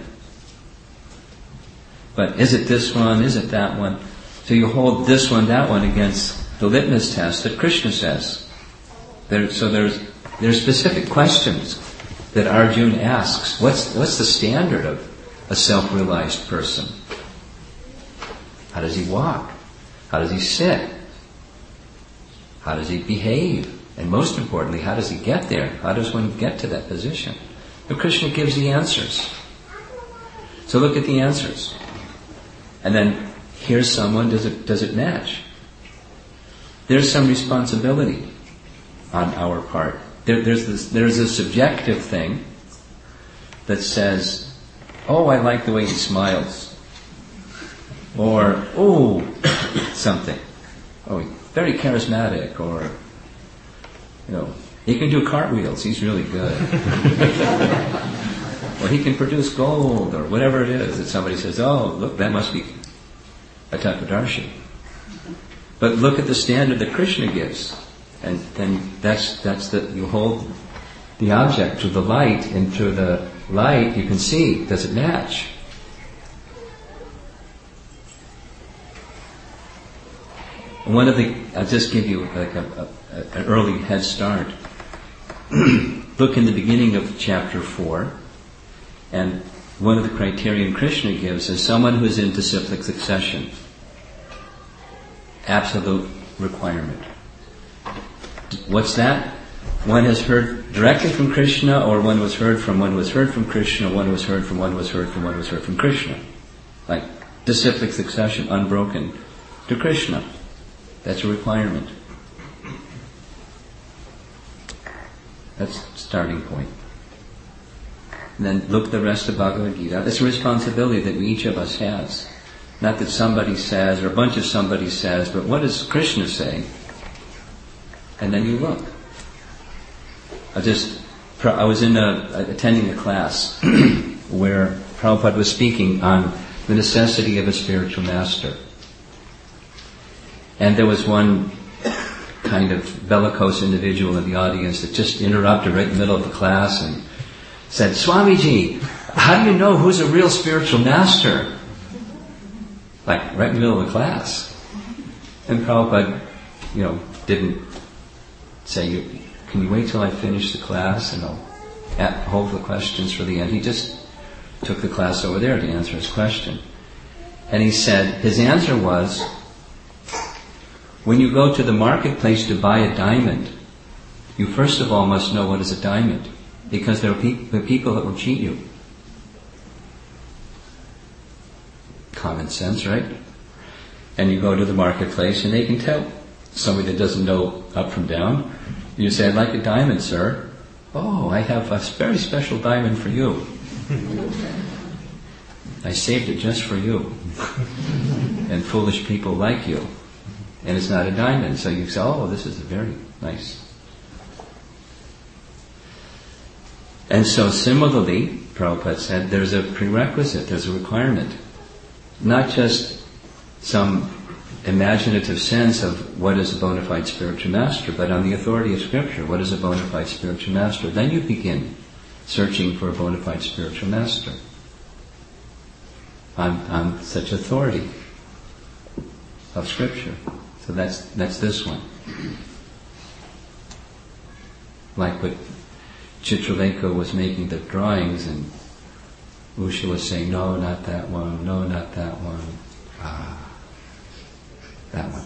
But is it this one? Is it that one? So you hold this one, that one against the litmus test that Krishna says. There's specific questions that Arjuna asks. What's the standard of a self-realized person? How does he walk? How does he sit? How does he behave? And most importantly, how does he get there? How does one get to that position? But Krishna gives the answers. So look at the answers. And then here's someone, does it match? There's some responsibility on our part. There's a subjective thing that says, "Oh, I like the way he smiles." Or, "Oh, something. Oh, very charismatic." Or, he can do cartwheels. He's really good. Or he can produce gold, or whatever it is that somebody says, "Oh, look, that must be a Tattvadarshi." But look at the standard that Krishna gives. And then you hold the object to the light, and through the light you can see, does it match? I'll just give you like an early head start. Look in the beginning of chapter 4, and one of the criterion Krishna gives is someone who is in disciplic succession. Absolute requirement. What's that? One has heard directly from Krishna, or one was heard from one was heard from Krishna, one was heard from one was heard from one was heard from Krishna. Like disciplic succession, unbroken to Krishna. That's a requirement. That's the starting point. And then look at the rest of Bhagavad Gita. It's a responsibility that each of us has. Not that somebody says, or a bunch of somebody says, but what does Krishna say? And then you look. I was attending a class where Prabhupada was speaking on the necessity of a spiritual master. And there was one kind of bellicose individual in the audience that just interrupted right in the middle of the class and said, "Swamiji, how do you know who's a real spiritual master?" Like right in the middle of the class. And Prabhupada, didn't say, "Can you wait till I finish the class and I'll hold the questions for the end?" He just took the class over there to answer his question. And he said, his answer was, when you go to the marketplace to buy a diamond, you first of all must know what is a diamond. Because there are people that will cheat you. Common sense, right? And you go to the marketplace and they can tell somebody that doesn't know up from down. You say, I'd like a diamond, sir. Oh, I have a very special diamond for you. I saved it just for you. And foolish people like you. And it's not a diamond. So you say, oh, this is very nice. And so similarly, Prabhupada said, there's a prerequisite, there's a requirement. Not just some imaginative sense of what is a bona fide spiritual master, but on the authority of Scripture, what is a bona fide spiritual master? Then you begin searching for a bona fide spiritual master on such authority of Scripture. So that's this one. Like what Chitralekha was making the drawings, and Usha was saying, no, not that one, no, not that one. That one.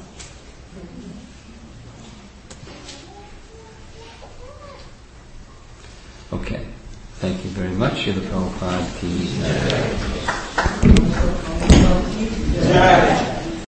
Okay. Thank you very much. Srila Prabhupada ki jai.